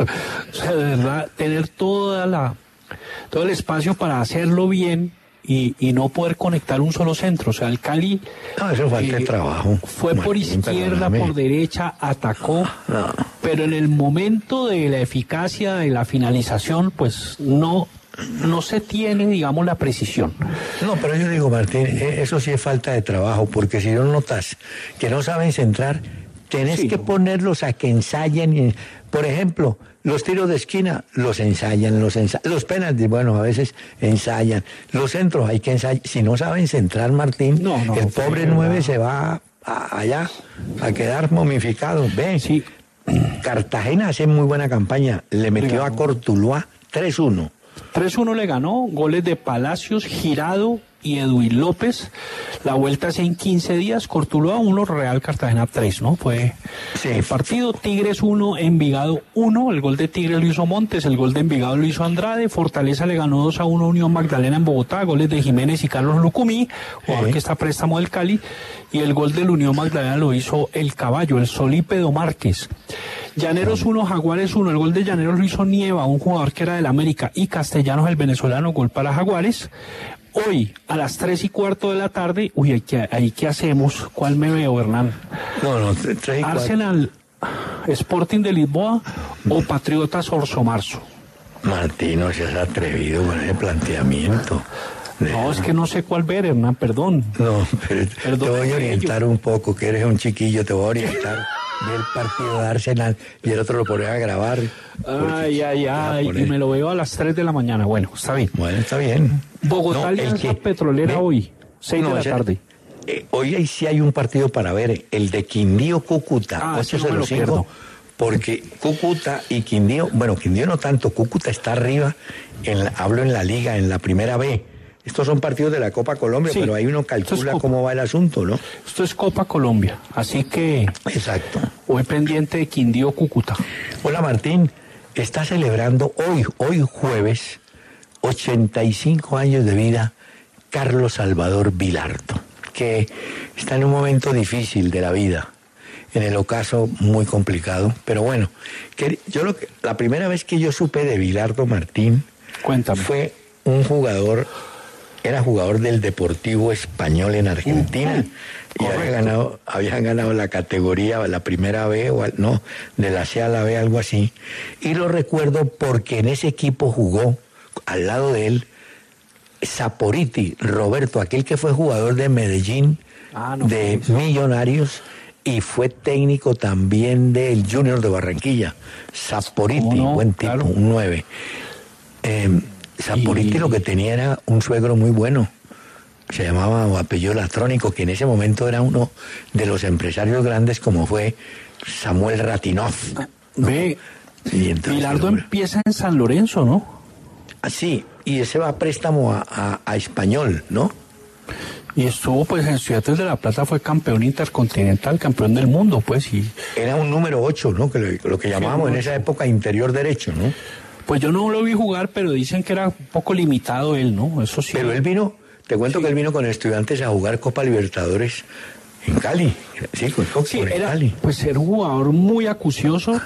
o sea, de verdad, tener toda la, todo el espacio para hacerlo bien y, y no poder conectar un solo centro. O sea, el Cali... No, eso falta eh, de trabajo. Fue Martín, por izquierda, perdóname. por derecha, atacó, no. pero en el momento de la eficacia, de la finalización, pues no... no se tiene, digamos, la precisión. No, pero yo digo, Martín, eso sí es falta de trabajo, porque si no notas que no saben centrar, tenés sí. que ponerlos a que ensayen. Por ejemplo, los tiros de esquina los ensayan, los ensayan. Los penaltis, bueno, a veces ensayan. Los centros hay que ensayar. Si no saben centrar, Martín, no, no, el pobre nueve se va a, allá a quedar momificado. Ve, sí. Cartagena hace muy buena campaña. Le metió a Cortuluá tres uno. tres uno le ganó, goles de Palacios, Girado y Edwin López. La vuelta es en quince días, Cortuluá uno, Real Cartagena tres, ¿no? Fue sí. el partido. Tigres uno, Envigado uno, el gol de Tigres lo hizo Montes, el gol de Envigado lo hizo Andrade. Fortaleza le ganó dos a uno a Unión Magdalena en Bogotá, goles de Jiménez y Carlos Lucumí, jugador sí. que está a préstamo del Cali, y el gol del Unión Magdalena lo hizo el Caballo, el Solípedo Márquez. Llaneros uno, Jaguares uno, el gol de Llaneros lo hizo Nieva, un jugador que era del América, y Castellanos, el venezolano, gol para Jaguares. Hoy, a las tres y cuarto de la tarde, uy, ¿ahí qué, ahí qué hacemos? ¿Cuál me veo, Hernán? No, no, tres y cuatro. Arsenal, Sporting de Lisboa o Patriotas Orso Marzo. Martín, no seas atrevido con ese planteamiento. No, es que no sé cuál ver, Hernán, perdón. No, pero perdón, te voy a orientar un poco, que eres un chiquillo, te voy a orientar. Ve el partido de Arsenal y el otro lo pone a grabar. Ay, ay, ay, y me lo veo a las tres de la mañana. Bueno, está bien. Bueno, está bien. Bogotá, no, Alianza que, Petrolera, ve, hoy, seis no, de la sea, tarde. Eh, hoy sí hay un partido para ver, el de Quindío Cúcuta, ah, ocho cero cinco, porque Cúcuta y Quindío, bueno, Quindío no tanto, Cúcuta está arriba, en la, hablo en la liga, en la primera B. Estos son partidos de la Copa Colombia, sí, pero ahí uno calcula cómo va el asunto, ¿no? Esto es Copa Colombia, así que... Exacto. Hoy pendiente de Quindío Cúcuta. Hola, Martín. Está celebrando hoy, hoy jueves, ochenta y cinco años de vida Carlos Salvador Vilardo, que está en un momento difícil de la vida, en el ocaso muy complicado, pero bueno, que yo lo que, la primera vez que yo supe de Vilardo, Martín, cuéntame, fue un jugador... Era jugador del Deportivo Español en Argentina uh, y había ganado, habían ganado la categoría, la primera B, o no, de la C a la B, algo así. Y lo recuerdo porque en ese equipo jugó, al lado de él, Saporiti, Roberto, aquel que fue jugador de Medellín, ah, no, de Millonarios, y fue técnico también del Junior de Barranquilla. Saporiti, no? Buen tipo, claro. Un nueve. Eh, Saporiti y... lo que tenía era un suegro muy bueno, se llamaba o apellido Latrónico, que en ese momento era uno de los empresarios grandes como fue Samuel Ratinov, ¿no? Ve, sí, Vilardo empieza en San Lorenzo, ¿no? Ah, sí, y ese va a préstamo a, a, a Español, ¿no? Y estuvo pues en Estudiantes de La Plata, fue campeón intercontinental, campeón del mundo, pues, y... Era un número ocho, ¿no? Que lo, lo que llamábamos en esa época interior derecho, ¿no? Pues yo no lo vi jugar, pero dicen que era un poco limitado él, ¿no? Eso sí. Pero él vino, te cuento sí. que él vino con Estudiantes a jugar Copa Libertadores en Cali. Sí, con Copa sí, en era, Cali. Pues era un jugador muy acucioso.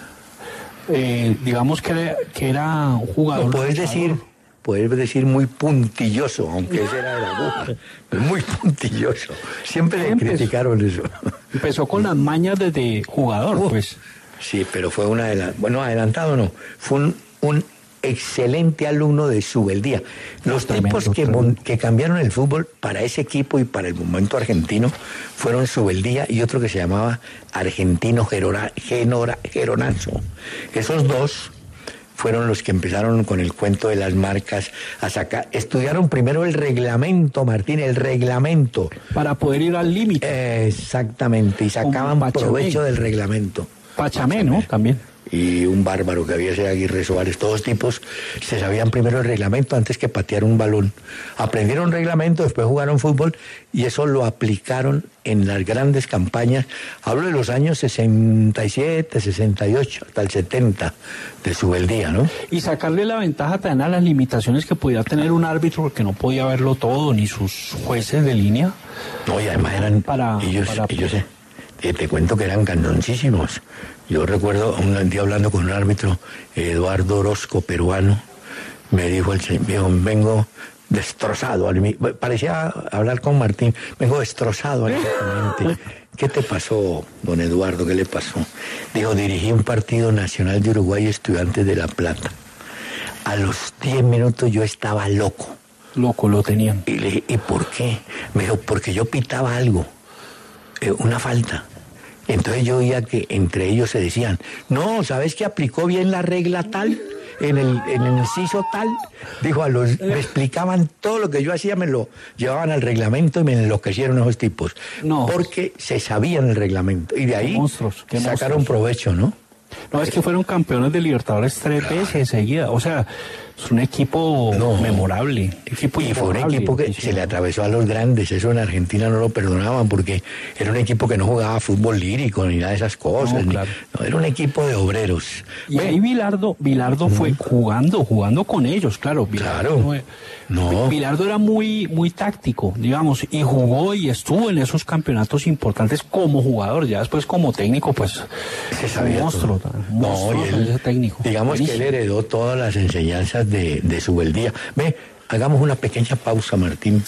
Eh, digamos que era, que era un jugador... No, puedes decir, puedes decir muy puntilloso, aunque ese era de la aguja. Muy puntilloso. Siempre le empezó, criticaron eso. Empezó con las mañas desde jugador, uh, pues. Sí, pero fue una de las... Bueno, adelantado no. Fue un... un excelente alumno de Subeldía. Los tremendo, tipos que, que cambiaron el fútbol para ese equipo y para el momento argentino fueron Subeldía y otro que se llamaba Argentino Gerona, Genora, Geronazo. Esos dos fueron los que empezaron con el cuento de las marcas a sacar. Estudiaron primero el reglamento, Martín, el reglamento. Para poder ir al límite. Exactamente, y sacaban provecho del reglamento. Pachamé, ¿no? También. y un bárbaro que había sido Aguirre Suárez, todos tipos se sabían primero el reglamento antes que patear un balón. Aprendieron reglamento, después jugaron fútbol y eso lo aplicaron en las grandes campañas. Hablo de los años sesenta y siete, sesenta y ocho, hasta el setenta de Subeldía, ¿no? Y sacarle la ventaja también a las limitaciones que podía tener un árbitro, porque no podía verlo todo, ni sus jueces de línea. No, y además eran para, ellos, para... ellos eh, te cuento que eran candoncísimos. Yo recuerdo un día hablando con un árbitro, Eduardo Orozco, peruano, me dijo el señor, vengo destrozado, parecía hablar con Martín, vengo destrozado anímicamente. ¿Qué te pasó, don Eduardo? ¿Qué le pasó? Dijo, dirigí un partido nacional de Uruguay, Estudiantes de La Plata. A los diez minutos yo estaba loco. Loco, lo tenían. Y le dije, ¿y por qué? Me dijo, porque yo pitaba algo, eh, una falta. Entonces yo oía que entre ellos se decían, no, ¿sabes que aplicó bien la regla tal? En el, en el inciso tal, dijo, a los, me explicaban todo lo que yo hacía, me lo llevaban al reglamento y me enloquecieron esos tipos. No. Porque se sabían el reglamento y de ahí qué monstruos, qué sacaron monstruos. provecho, ¿no? No, es que fueron campeones de Libertadores tres veces seguida. O sea, es un equipo no. memorable. Equipo y fue un equipo que se le atravesó a los grandes. Eso en Argentina no lo perdonaban porque era un equipo que no jugaba fútbol lírico ni nada de esas cosas. No, claro. ni, no era un equipo de obreros. Y bueno, ahí Bilardo, Bilardo uh-huh. fue jugando, jugando con ellos, claro. Bilardo, claro. No, no. Bilardo era muy, muy táctico, digamos, y jugó y estuvo en esos campeonatos importantes como jugador. Ya después como técnico, pues, se sabía un monstruo. Un monstruo no, y él, ese técnico. Digamos Buenísimo. Que él heredó todas las enseñanzas de, de Subeldía. Ve, hagamos una pequeña pausa, Martín.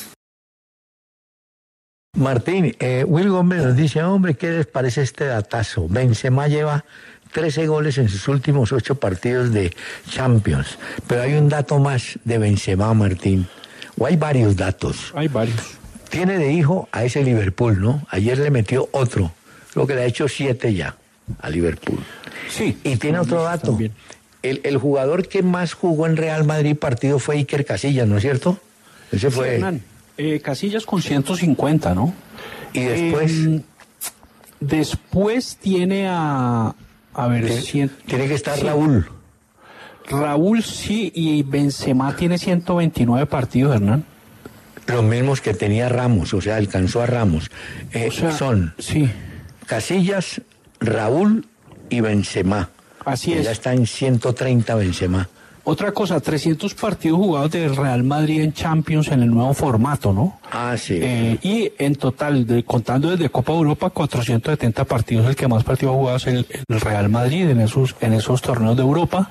Martín, eh, Will Gómez nos dice, hombre, ¿qué les parece este datazo? Benzema lleva trece goles en sus últimos ocho partidos de Champions. Pero hay un dato más de Benzema, Martín. O hay varios datos. Hay varios. Tiene de hijo a ese Liverpool, ¿no? Ayer le metió otro. Creo que le ha hecho siete ya a Liverpool. Sí. Y tiene otro dato. El, el jugador que más jugó en Real Madrid partido fue Iker Casillas, ¿no es cierto? Ese sí, fue... Hernán, eh, Casillas con ciento cincuenta, ¿no? Y después... Eh, después tiene a... A ver, tiene, cien, tiene que estar sí. Raúl. Raúl sí, y Benzema tiene ciento veintinueve partidos, Hernán. Los mismos que tenía Ramos, o sea, alcanzó a Ramos. Eh, o sea, son sí. Casillas, Raúl y Benzema. Así es. Ya está en ciento treinta Benzema. Otra cosa, trescientos partidos jugados del Real Madrid en Champions en el nuevo formato, ¿no? Ah, sí. Eh, y en total, de, contando desde Copa Europa, cuatrocientos setenta partidos, el que más partidos jugados es el, el Real Madrid en esos, en esos torneos de Europa.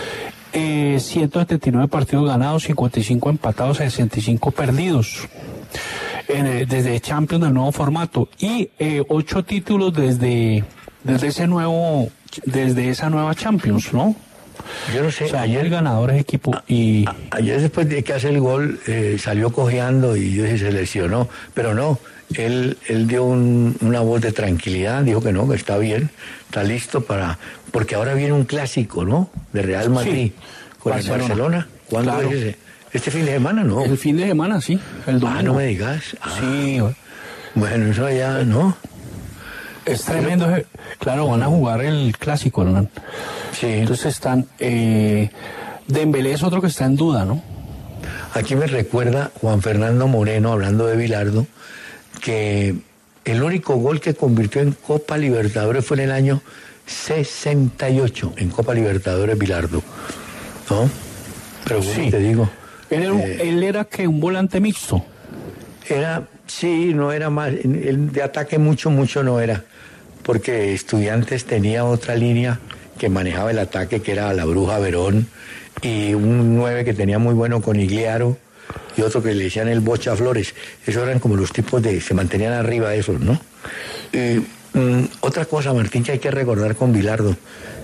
Eh, ciento setenta y nueve partidos ganados, cincuenta y cinco empatados, sesenta y cinco perdidos. En, eh, desde Champions del nuevo formato. Y eh, ocho títulos desde, desde ese nuevo, desde esa nueva Champions, ¿no? Yo no sé, o sea, ayer el ganador es equipo y... A, ayer después de que hace el gol eh, salió cojeando y yo dije se lesionó, pero no, él, él dio un, una voz de tranquilidad, dijo que no, que está bien, está listo para... Porque ahora viene un clásico, ¿no? De Real Madrid sí, con Barcelona. el Barcelona. ¿Cuándo claro. es ese? ¿Este fin de semana, no? El fin de semana, sí, el domingo. Ah, no me digas. Ah, sí. Bueno, eso ya, ¿no? Es tremendo. Claro, van a jugar el clásico, ¿no? Sí. Entonces están... Eh, Dembélé es otro que está en duda, ¿no? Aquí me recuerda Juan Fernando Moreno, hablando de Bilardo, que el único gol que convirtió en Copa Libertadores fue en el año sesenta y ocho, en Copa Libertadores Bilardo. ¿No? Pero sí. te digo... Él era, eh, él era que un volante mixto. Era, sí, no era más, el de ataque mucho, mucho no era, porque Estudiantes tenía otra línea que manejaba el ataque, que era la Bruja Verón, y un nueve que tenía muy bueno con Igliaro, y otro que le decían el Bocha Flores. Esos eran como los tipos de, se mantenían arriba de esos, ¿no? Y, mm, otra cosa, Martín, que hay que recordar con Bilardo,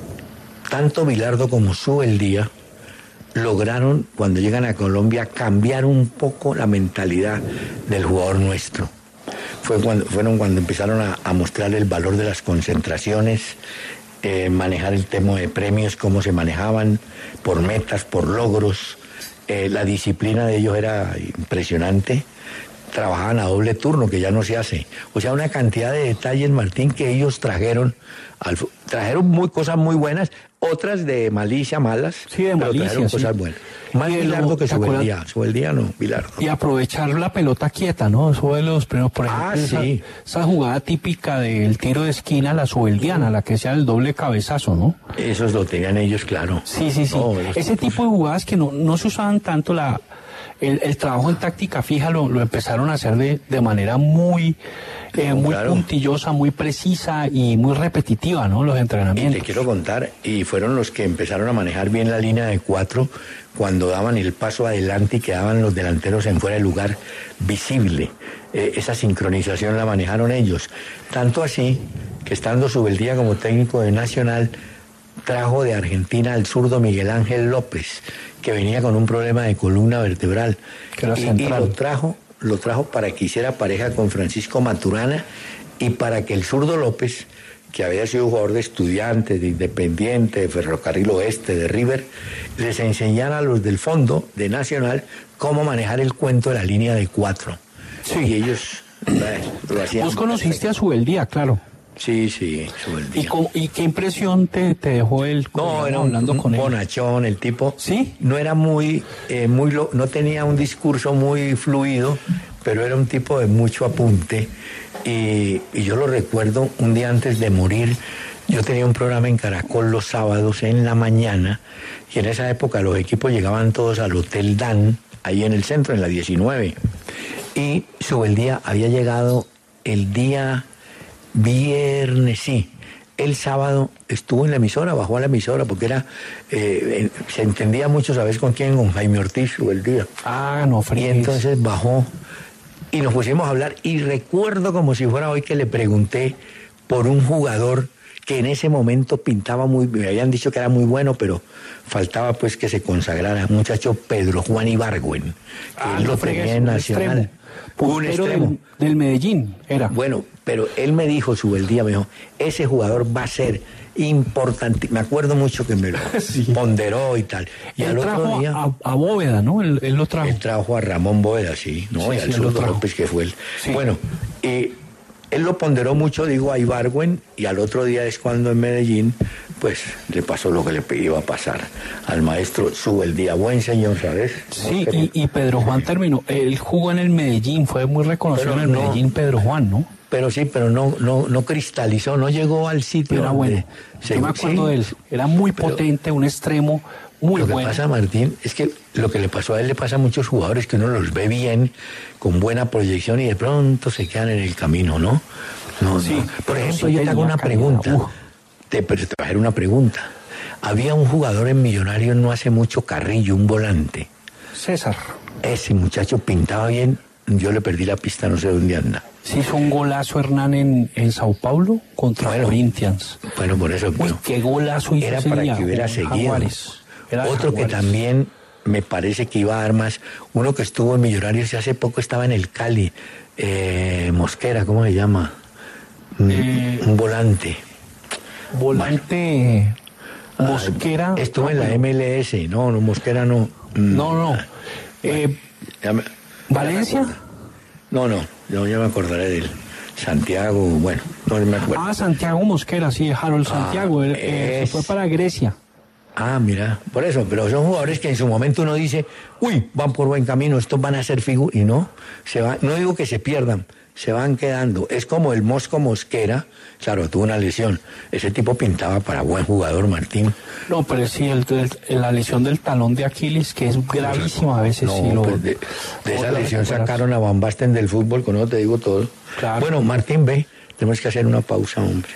tanto Bilardo como Subeldía lograron, cuando llegan a Colombia, cambiar un poco la mentalidad del jugador nuestro. Fue cuando, fueron cuando empezaron a, a mostrar el valor de las concentraciones, eh, manejar el tema de premios, cómo se manejaban, por metas, por logros. Eh, la disciplina de ellos era impresionante. Trabajaban a doble turno, que ya no se hace. O sea, una cantidad de detalles, Martín, que ellos trajeron, al, trajeron muy, cosas muy buenas, Otras de malicia, malas, sí, de pero malicia, trajeron cosas sí. buenas. Más Y de Bilardo lo- que ¿te acuerdas? Subeldía. Subeldía no, Bilardo. Y aprovechar la pelota quieta, ¿no? Eso de los primeros, por ejemplo, Ah, esa, sí. esa jugada típica del tiro de esquina, la subeldiana, la que sea el doble cabezazo, ¿no? Esos lo tenían ellos, claro. Sí, sí, sí. No, los Ese tipos- tipo de jugadas que no, no se usaban tanto, la el, el trabajo en táctica fija lo, lo empezaron a hacer de, de manera muy, eh, muy Claro. puntillosa, muy precisa y muy repetitiva, ¿no? Los Y entrenamientos. te quiero contar, y fueron los que empezaron a manejar bien la línea de cuatro cuando daban el paso adelante y quedaban los delanteros en fuera de lugar visible. Eh, esa sincronización la manejaron ellos. Tanto así que estando Subeldía como técnico de Nacional, trajo de Argentina al zurdo Miguel Ángel López, que venía con un problema de columna vertebral. Que era y, y central. lo trajo, lo trajo para que hiciera pareja con Francisco Maturana y para que el zurdo López, que había sido jugador de Estudiantes, de Independiente, de Ferrocarril Oeste, de River, les enseñara a los del fondo de Nacional cómo manejar el cuento de la línea de cuatro. Sí. Y ellos eh, lo hacían. Vos conociste a Subeldía, claro. Sí, sí, Subeldía. ¿Y, cómo- ¿Y qué impresión te, te dejó él No, digamos, era un, hablando un con él? bonachón el tipo. ¿Sí? No era muy, eh, muy, lo- no tenía un discurso muy fluido, pero era un tipo de mucho apunte. Y, y yo lo recuerdo un día antes de morir. Yo tenía un programa en Caracol los sábados en la mañana, y en esa época los equipos llegaban todos al Hotel Dan, ahí en el centro, en la diecinueve. Y Subeldía había llegado el día viernes, sí. El sábado estuvo en la emisora, bajó a la emisora, porque era eh, se entendía mucho, ¿sabes con quién? Con Jaime Ortiz Subeldía. Ah, no, Y frío. entonces bajó y nos pusimos a hablar, y recuerdo como si fuera hoy que le pregunté por un jugador que en ese momento pintaba muy, me habían dicho que era muy bueno, pero faltaba pues que se consagrara, un muchacho Pedro Juan Ibargüen, que Ah, él no lo fregues, tenía en un Nacional. extremo. Un Puntero extremo. Del, del Medellín, era. Bueno, pero él me dijo, Subeldía, me dijo, ese jugador va a ser importante. Me acuerdo mucho que me lo Sí. ponderó y tal. Y él al otro trajo día... a, a Bóveda, ¿no? Él, él lo trajo. Él trajo a Ramón Bóveda, sí, ¿no? Sí, y sí, al él lo zurdo trajo. López, que fue él. Sí. Bueno, eh, él lo ponderó mucho, digo, a Ibargüen, y al otro día es cuando en Medellín, pues, le pasó lo que le iba a pasar al maestro Subeldía. Buen señor, ¿sabes? Sí, y, y Pedro Juan terminó. Él jugó en el Medellín, fue muy reconocido Pero en el no- Medellín, Pedro Juan, ¿no? Pero sí, pero no, no, no cristalizó, no llegó al sitio. Era donde bueno. se- Yo me acuerdo sí. de él. Era muy Pero- potente, un extremo muy Lo que bueno. pasa, Martín, es que lo que le pasó a él le pasa a muchos jugadores, que uno los ve bien, con buena proyección, y de pronto se quedan en el camino, ¿no? No, Sí, no. Por pero ejemplo, sí yo te hago tenía una calidad. pregunta. Uf. Te, pero te voy a hacer una pregunta. Había un jugador en Millonarios no hace mucho, Carrillo, un volante. César. Ese muchacho pintaba bien, yo le perdí la pista, no sé dónde anda. Sí hizo un golazo Hernán en, en Sao Paulo contra Bueno. Corinthians. Bueno, por eso... Uy, pero- qué golazo hizo era ese para día, que hubiera con seguido. Jaguares. Era de Otro que Jaguares. también me parece que iba a dar más, uno que estuvo en Millonarios y hace poco estaba en el Cali, eh, Mosquera, ¿cómo se llama? Mm, Eh, un volante. Volante Mosquera. Estuvo en la Ah, M L S, no, no, Mosquera no. Mm, No, no. Eh, ya me- ¿Valencia? No, no, yo ya me acordaré de él. Santiago, bueno, no me acuerdo. Ah, Santiago Mosquera, sí, Harold Santiago. él, eh, es- se fue para Grecia. Ah, mira, por eso, pero son jugadores que en su momento uno dice, uy, van por buen camino, estos van a ser figuras, y no, se van, no digo que se pierdan, se van quedando. Es como el Mosco Mosquera, claro, tuvo una lesión, ese tipo pintaba para buen jugador, Martín. No, pero sí, el, el- la lesión del talón de Aquiles, que es gravísima a veces. No, sí lo, pues de, de esa otra lesión recuperación. sacaron a Van Basten del fútbol, con eso te digo todo. Claro. Bueno, Martín, ve, tenemos que hacer una pausa, hombre.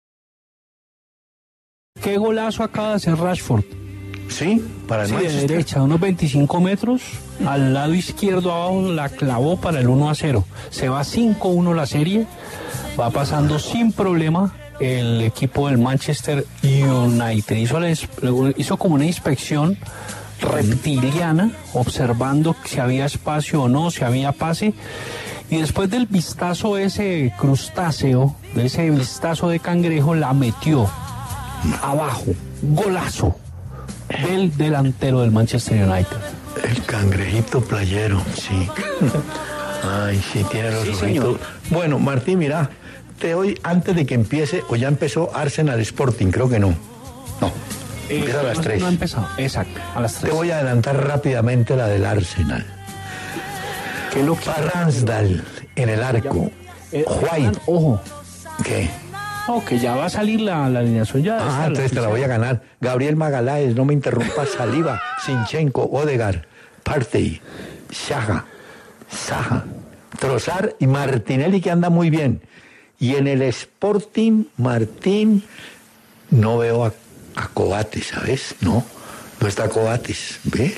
¿Qué golazo acaba de hacer Rashford? ¿Sí? Para el Sí, de Manchester. derecha, unos veinticinco metros, al lado izquierdo abajo la clavó para el uno a cero. Se va cinco uno la serie, va pasando sin problema el equipo del Manchester United. Hizo, la ins- hizo como una inspección reptiliana, observando si había espacio o no, si había pase. Y después del vistazo de ese crustáceo, de ese vistazo de cangrejo, la metió abajo, golazo del delantero del Manchester United. El cangrejito playero, sí. Ay, sí, tiene los Sí, ojitos. señor. Bueno, Martín, mira, te doy, antes de que empiece, o ya empezó Arsenal Sporting, creo que no. No. Eh, Empieza a las tres. No ha empezado, exacto, a las tres. Te voy a adelantar rápidamente la del Arsenal. ¿Qué es lo que... Ramsdale en el arco. Eh, White. Ojo. ¿Qué? No, que ya va a salir la, la alineación ya. Ah, entonces te la voy a ganar. Gabriel Magaláes, no me interrumpas. Saliba, Sinchenko, Odegaard, Partey, Saha, Saha, Trossard y Martinelli, que anda muy bien. Y en el Sporting, Martín, no veo a, a Coates, ¿sabes? No, no está Coates, ¿ve?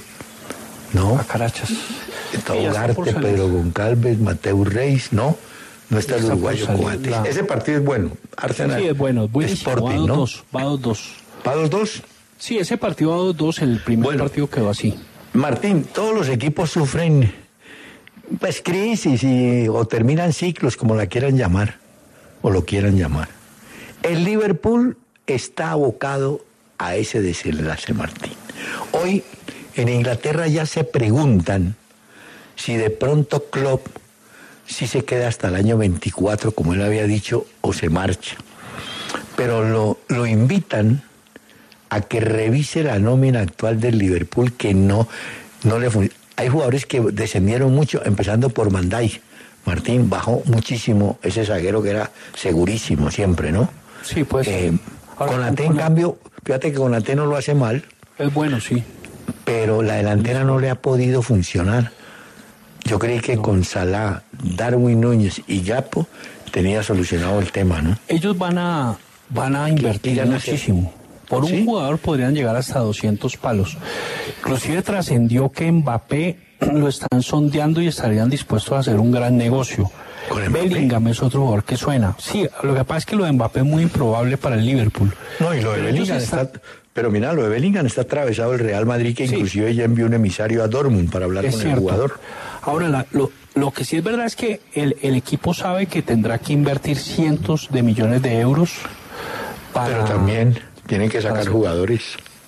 No. A Carachas. Está Ugarte, Pedro Goncalves, Mateo Reis, no. No está el Está uruguayo por salir Coates. la- Ese partido es bueno. Arsenal. Sí, es bueno, es buenísimo. Sporting, va ¿no? dos dos, va dos dos. ¿Va dos dos? Sí, ese partido va dos dos, el primer Bueno. partido quedó así. Martín, todos los equipos sufren pues crisis y, o terminan ciclos, como la quieran llamar, o lo quieran llamar. El Liverpool está abocado a ese desenlace, Martín. Hoy en Inglaterra ya se preguntan si de pronto Klopp si se queda hasta el año veinticuatro, como él había dicho, o se marcha. Pero lo, lo invitan a que revise la nómina actual del Liverpool, que no, no le funciona. Hay jugadores que descendieron mucho, empezando por Van Dijk. Martín, bajó muchísimo ese zaguero que era segurísimo siempre, ¿no? Sí, pues. Eh, Ahora, Konaté, en Konaté- cambio, fíjate que Konaté no lo hace mal, Es bueno, sí. pero la delantera no le ha podido funcionar. Yo creí que con Salah, Darwin Núñez y Gapo tenía solucionado el tema, ¿no? Ellos van a van a invertir irán a hacer? muchísimo. Por un ¿Sí? jugador podrían llegar hasta doscientos palos. Inclusive trascendió que Mbappé lo están sondeando y estarían dispuestos a hacer un gran negocio. ¿Con Mbappé? Bellingham es otro jugador que suena. Sí, lo que pasa es que lo de Mbappé es muy improbable para el Liverpool. No, y lo de Pero Bellingham ellos está... están- Pero mira, lo de Bellingham está atravesado el Real Madrid, que Sí. inclusive ya envió un emisario a Dortmund para hablar Es con cierto. el jugador. Ahora, la- lo, lo que sí es verdad es que el, el equipo sabe que tendrá que invertir cientos de millones de euros para... Pero también tienen que sacar para- jugadores.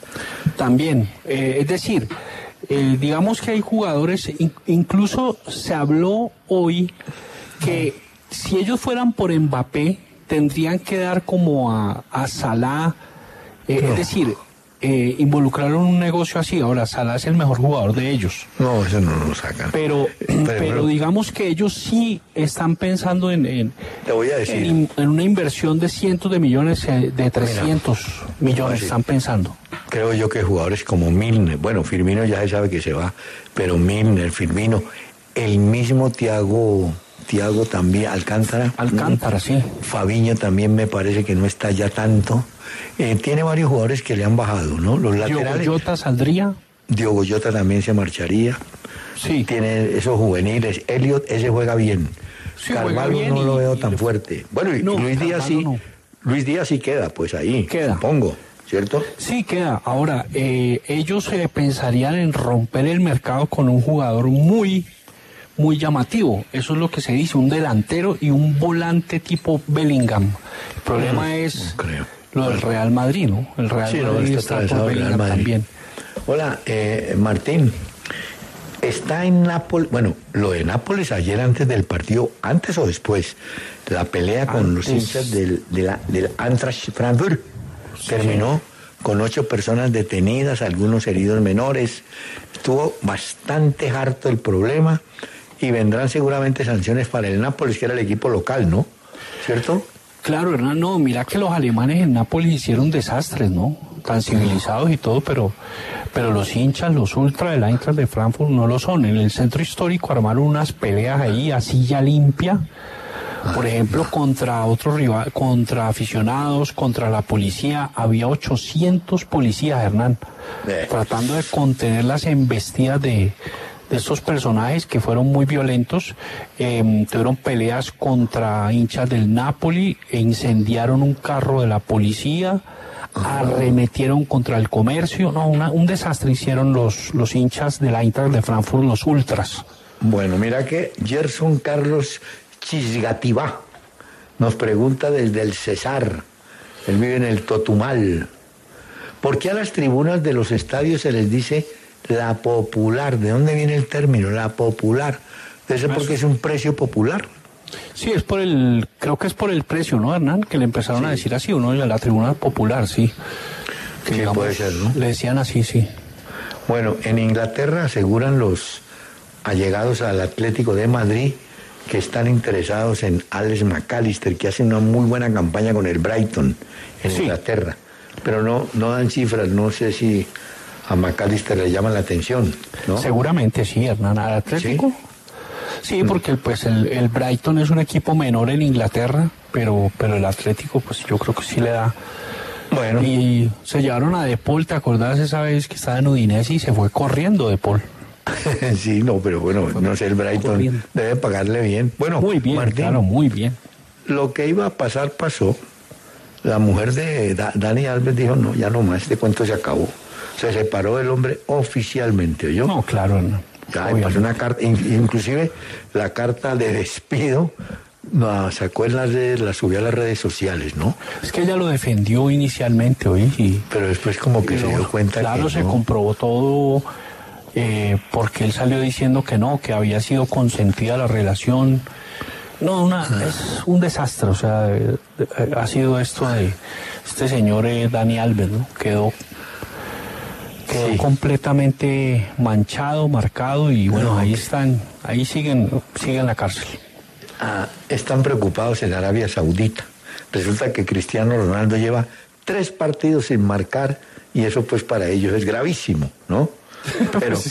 También, eh, es decir, eh, digamos que hay jugadores, in- incluso se habló hoy que si ellos fueran por Mbappé, tendrían que dar como a, a Salah, eh, No. es decir, eh, involucraron un negocio así. Ahora, Salah es el mejor jugador de ellos. No, eso no lo sacan. Pero, Pero, pero bueno, digamos que ellos sí están pensando en, en, te voy a decir, en, en una inversión de cientos de millones, eh, de trescientos millones, sí. están pensando. creo yo que jugadores como Milner, bueno, Firmino ya se sabe que se va, pero Milner, Firmino, el mismo Thiago, Thiago también, Alcántara. Alcántara, sí. Fabiño también me parece que no está ya tanto. Eh, tiene varios jugadores que le han bajado, ¿no? Los laterales. Diogo Jota saldría. Diogo Jota también se marcharía. Sí. Tiene esos juveniles. Elliot, ese juega bien. Sí, juega Carvalho bien no lo y- veo y tan le- fuerte. Bueno, y No, Luis Díaz sí. Carvalho no. Luis Díaz sí queda, pues ahí, Queda. supongo, ¿cierto? Sí, queda. Ahora, eh, ellos eh, pensarían en romper el mercado con un jugador muy, muy llamativo. Eso es lo que se dice, un delantero y un volante tipo Bellingham. El problema es no creo. lo del Real Madrid, ¿no? El Real Sí, no, Madrid está está atravesado por el Real Bellingham Madrid. también. Hola, eh, Martín. Está en Nápoles, bueno, lo de Nápoles ayer antes del partido, antes o después, la pelea con los Antes. hinchas del, de la, del Eintracht Frankfurt terminó con ocho personas detenidas, algunos heridos menores. Estuvo bastante harto el problema y vendrán seguramente sanciones para el Nápoles, que era el equipo local, ¿no? ¿Cierto? Claro, Hernán, no, mira que los alemanes en Nápoles hicieron desastres, ¿no? Tan civilizados y todo, pero, pero los hinchas, los ultras del Eintracht de Frankfurt no lo son. En el centro histórico armaron unas peleas ahí a silla limpia, por ejemplo, contra otros rivales, contra aficionados, contra la policía. Había ochocientos policías, Hernán, Eh. tratando de contener las embestidas de, de estos personajes que fueron muy violentos. Eh, tuvieron peleas contra hinchas del Napoli e incendiaron un carro de la policía, arremetieron contra el comercio. No, una- un desastre hicieron los, los hinchas del Eintracht de Frankfurt, los ultras. Bueno, mira que Gerson Carlos Chisgativá nos pregunta desde el Cesar, él vive en el Totumal, ¿por qué a las tribunas de los estadios se les dice la popular? ¿De dónde viene el término, la popular? Debe ser porque es un precio popular. Sí, es por el, creo que es por el precio, ¿no, Hernán? Que le empezaron a decir así, uno de la tribuna popular, sí. Que, sí, digamos, puede ser, ¿no? Le decían así, sí. Bueno, en Inglaterra aseguran los allegados al Atlético de Madrid que están interesados en Alex McAllister, que hace una muy buena campaña con el Brighton en sí. Inglaterra. Pero no, no dan cifras, no sé si a McAllister le llama la atención, ¿no? Seguramente sí, Hernán. ¿Al Atlético? Sí, sí, porque pues el, el Brighton es un equipo menor en Inglaterra, pero, pero el Atlético pues yo creo que sí le da. Bueno. Y se llevaron a De Paul, ¿te acordás esa vez que estaba en Udinese y se fue corriendo De Paul? Sí, no, pero bueno, no sé, el Brighton corriendo. Debe pagarle bien. Bueno, muy bien, Martín, claro, muy bien. Lo que iba a pasar pasó. La mujer de da- Dani Alves dijo, no, ya no más, este cuento se acabó. Se separó del hombre oficialmente, ¿oyó? No, claro, no. Ya, pasó una carta, inclusive la carta de despido la sacó en las redes, la subió a las redes sociales, ¿no? Es que ella lo defendió inicialmente, ¿oí? Y, pero después como que se dio cuenta claro, que se no. comprobó todo, eh, porque él salió diciendo que no, que había sido consentida la relación. No, una, ah. es un desastre, o sea, eh, eh, ha sido esto de este señor eh, Dani Alves, ¿no? Quedó, quedó sí. completamente manchado, marcado y bueno, no, ahí okay. están, ahí siguen, siguen en la cárcel. Ah, están preocupados en Arabia Saudita. Resulta que Cristiano Ronaldo lleva tres partidos sin marcar y eso pues para ellos es gravísimo, ¿no? Pero sí.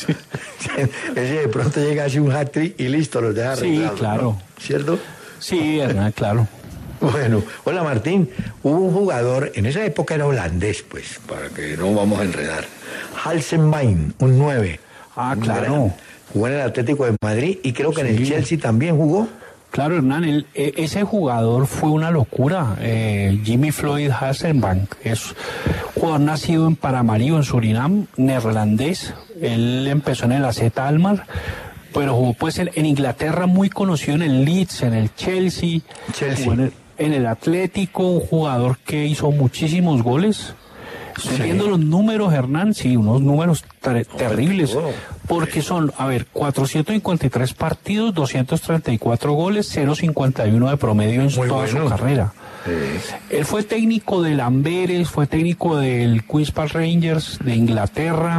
ese de pronto llega así un hat-trick y listo, los deja arreglados. Sí, claro. ¿No? ¿Cierto? Sí, verdad, claro. Bueno, hola Martín, hubo un jugador, en esa época era holandés, pues, para que no vamos a enredar. Halsenbein, un nueve. Ah, claro. Jugó en el Atlético de Madrid y creo que sí. en el Chelsea también jugó. Claro, Hernán, el, ese jugador fue una locura. Eh, Jimmy Floyd Hasselbank es un jugador nacido en Paramaribo, en Surinam, neerlandés. Él empezó en el A Z Alkmaar, pero jugó pues en, en Inglaterra, muy conocido en el Leeds, en el Chelsea, Chelsea. En, el, en el Atlético, un jugador que hizo muchísimos goles. Estoy sí. viendo los números, Hernán, sí, unos números ter- terribles, porque son, a ver, cuatrocientos cincuenta y tres partidos, doscientos treinta y cuatro goles, cero coma cincuenta y uno de promedio en Muy toda bueno. su carrera. Sí. Él fue técnico del Amberes, fue técnico del Queen's Park Rangers de Inglaterra,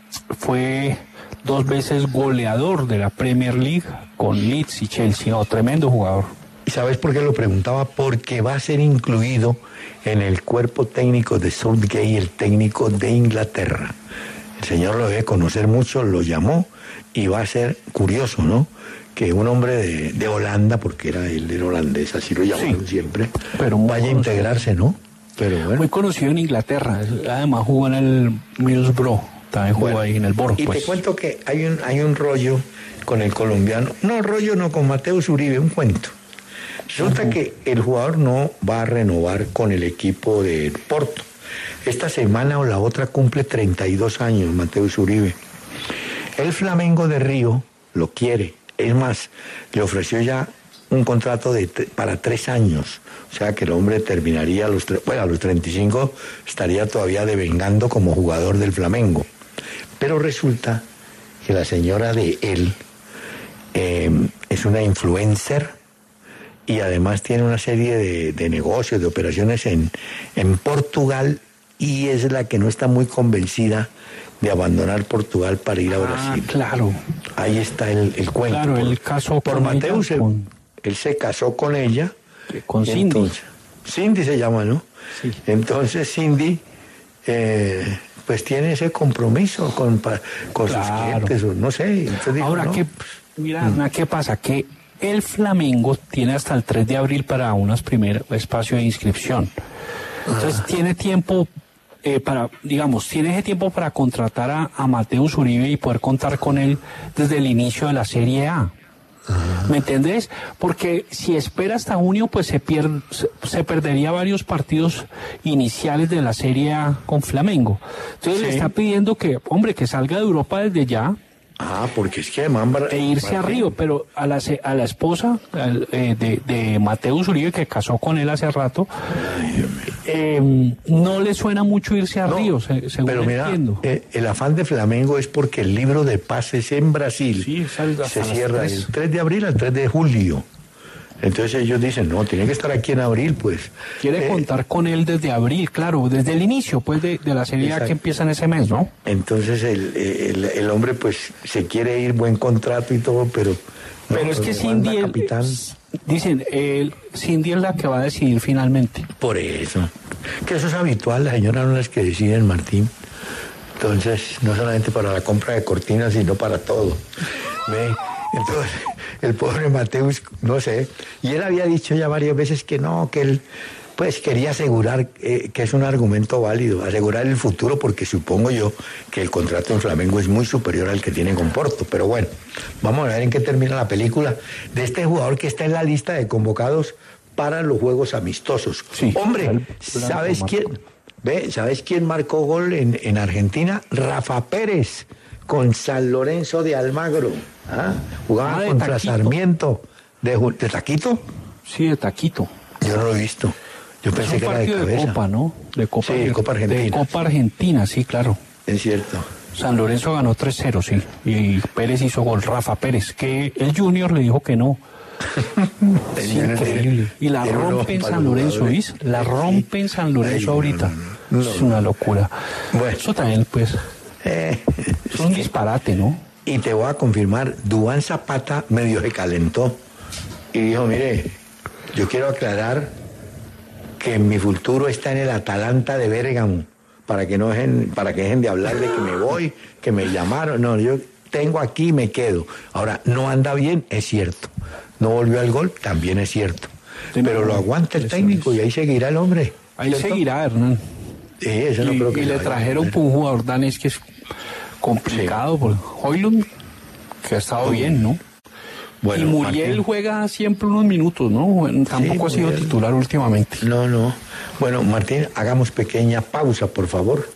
fue dos veces goleador de la Premier League con Leeds y Chelsea, no, tremendo jugador. ¿Y sabes por qué lo preguntaba? Porque va a ser incluido en el cuerpo técnico de Southgate, el técnico de Inglaterra. El señor lo debe conocer mucho, lo llamó y va a ser curioso, ¿no? Que un hombre de, de Holanda, porque era él era holandés, así lo llamaron sí, siempre, pero vaya a integrarse, ¿no? Pero bueno. Muy conocido en Inglaterra, además jugó en el Middlesbrough, también jugó bueno, ahí en el Borough. Y pues. Te cuento que hay un, hay un rollo con el colombiano, no rollo no, con Mateus Uribe, un cuento. Resulta uh-huh. que el jugador no va a renovar con el equipo de Porto. Esta semana o la otra cumple treinta y dos años Mateus Uribe. El Flamengo de Río lo quiere. Es más, le ofreció ya un contrato de para tres años. O sea que el hombre terminaría a los, bueno, a los treinta y cinco, estaría todavía devengando como jugador del Flamengo. Pero resulta que la señora de él eh, es una influencer y además tiene una serie de, de negocios, de operaciones en, en Portugal y es la que no está muy convencida de abandonar Portugal para ir a Brasil. Ah, claro. Ahí está el, el cuento. Claro, por, el caso por Mateus, con... él se casó con ella. Con Cindy. Entonces, Cindy se llama, ¿no? Sí. Entonces Cindy, eh, pues tiene ese compromiso con, con claro. sus clientes, no sé. Entonces, ahora, ¿no? ¿qué, mira, mm. ¿qué pasa? Que el Flamengo tiene hasta el tres de abril para unas primeras espacio de inscripción. Entonces ah. tiene tiempo eh, para, digamos, tiene ese tiempo para contratar a, a Mateus Uribe y poder contar con él desde el inicio de la Serie A. Ah. ¿Me entendés? Porque si espera hasta junio, pues se pierde, se, se perdería varios partidos iniciales de la Serie A con Flamengo. Entonces sí. le está pidiendo que, hombre, que salga de Europa desde ya. Ah, porque es que además... E irse a Río, pero a la, a la esposa al, eh, de, de Mateus Uribe, que casó con él hace rato, eh, no le suena mucho irse a no, Río, se, según pero mira, entiendo. Eh, el afán de Flamengo es porque el libro de pases en Brasil sí, se cierra el tres de abril al tres de julio. Entonces ellos dicen, no, tiene que estar aquí en abril, pues. Quiere eh, contar con él desde abril, claro, desde el inicio, pues, de, de la Serie A que empieza en ese mes, ¿no? Entonces el, el, el hombre, pues, se quiere ir, buen contrato y todo, pero... Pero no, es que Cindy, capitán. Dicen, eh, Cindy es la que va a decidir finalmente. Por eso. Que eso es habitual, las señoras son las que deciden, Martín. Entonces, no solamente para la compra de cortinas, sino para todo. ¿Ve? Entonces, el pobre Mateus, no sé, y él había dicho ya varias veces que no, que él, pues, quería asegurar, eh, que es un argumento válido, asegurar el futuro, porque supongo yo que el contrato en Flamengo es muy superior al que tiene con Porto. Pero bueno, vamos a ver en qué termina la película de este jugador que está en la lista de convocados para los juegos amistosos. Sí, hombre, ¿sabes quién? ¿Ve? ¿Sabes quién marcó gol en, en Argentina? Rafa Pérez, con San Lorenzo de Almagro. ¿Ah? Jugaba ah, contra Taquito. Sarmiento. ¿De, ¿De Taquito? Sí, de Taquito. Yo no lo he visto. Yo es pensé que era de cabeza. De Copa, ¿no? De Copa, sí, de Copa Argentina. De Copa Argentina, sí, claro. Es cierto. San Lorenzo ganó tres cero, sí. Y Pérez hizo gol, Rafa Pérez, que el Junior le dijo que no. Es increíble. Y la rompe en San Lorenzo, ¿viste? La rompe en San Lorenzo ahorita. No, no, no. Es una locura. Bueno. Eso también, pues, eh, es un disparate, ¿no? Y te voy a confirmar, Duván Zapata medio se calentó y dijo, mire, yo quiero aclarar que mi futuro está en el Atalanta de Bérgamo, para que no dejen, para que dejen de hablar de que me voy, que me llamaron. No, yo tengo aquí y me quedo. Ahora, no anda bien, es cierto. No volvió al gol, también es cierto. Sí, pero no, lo aguanta el técnico y ahí seguirá el hombre. Ahí ¿cierto? Seguirá, Hernán. Sí, eso no y, creo que y le trajeron por un jugador danés que es complicado, sí. Por Højlund, que ha estado uh, bien, ¿no? Bueno, y Muriel Martín juega siempre unos minutos, ¿no? Tampoco sí, ha sido Muriel titular últimamente. No, no. Bueno, Martín, hagamos pequeña pausa, por favor.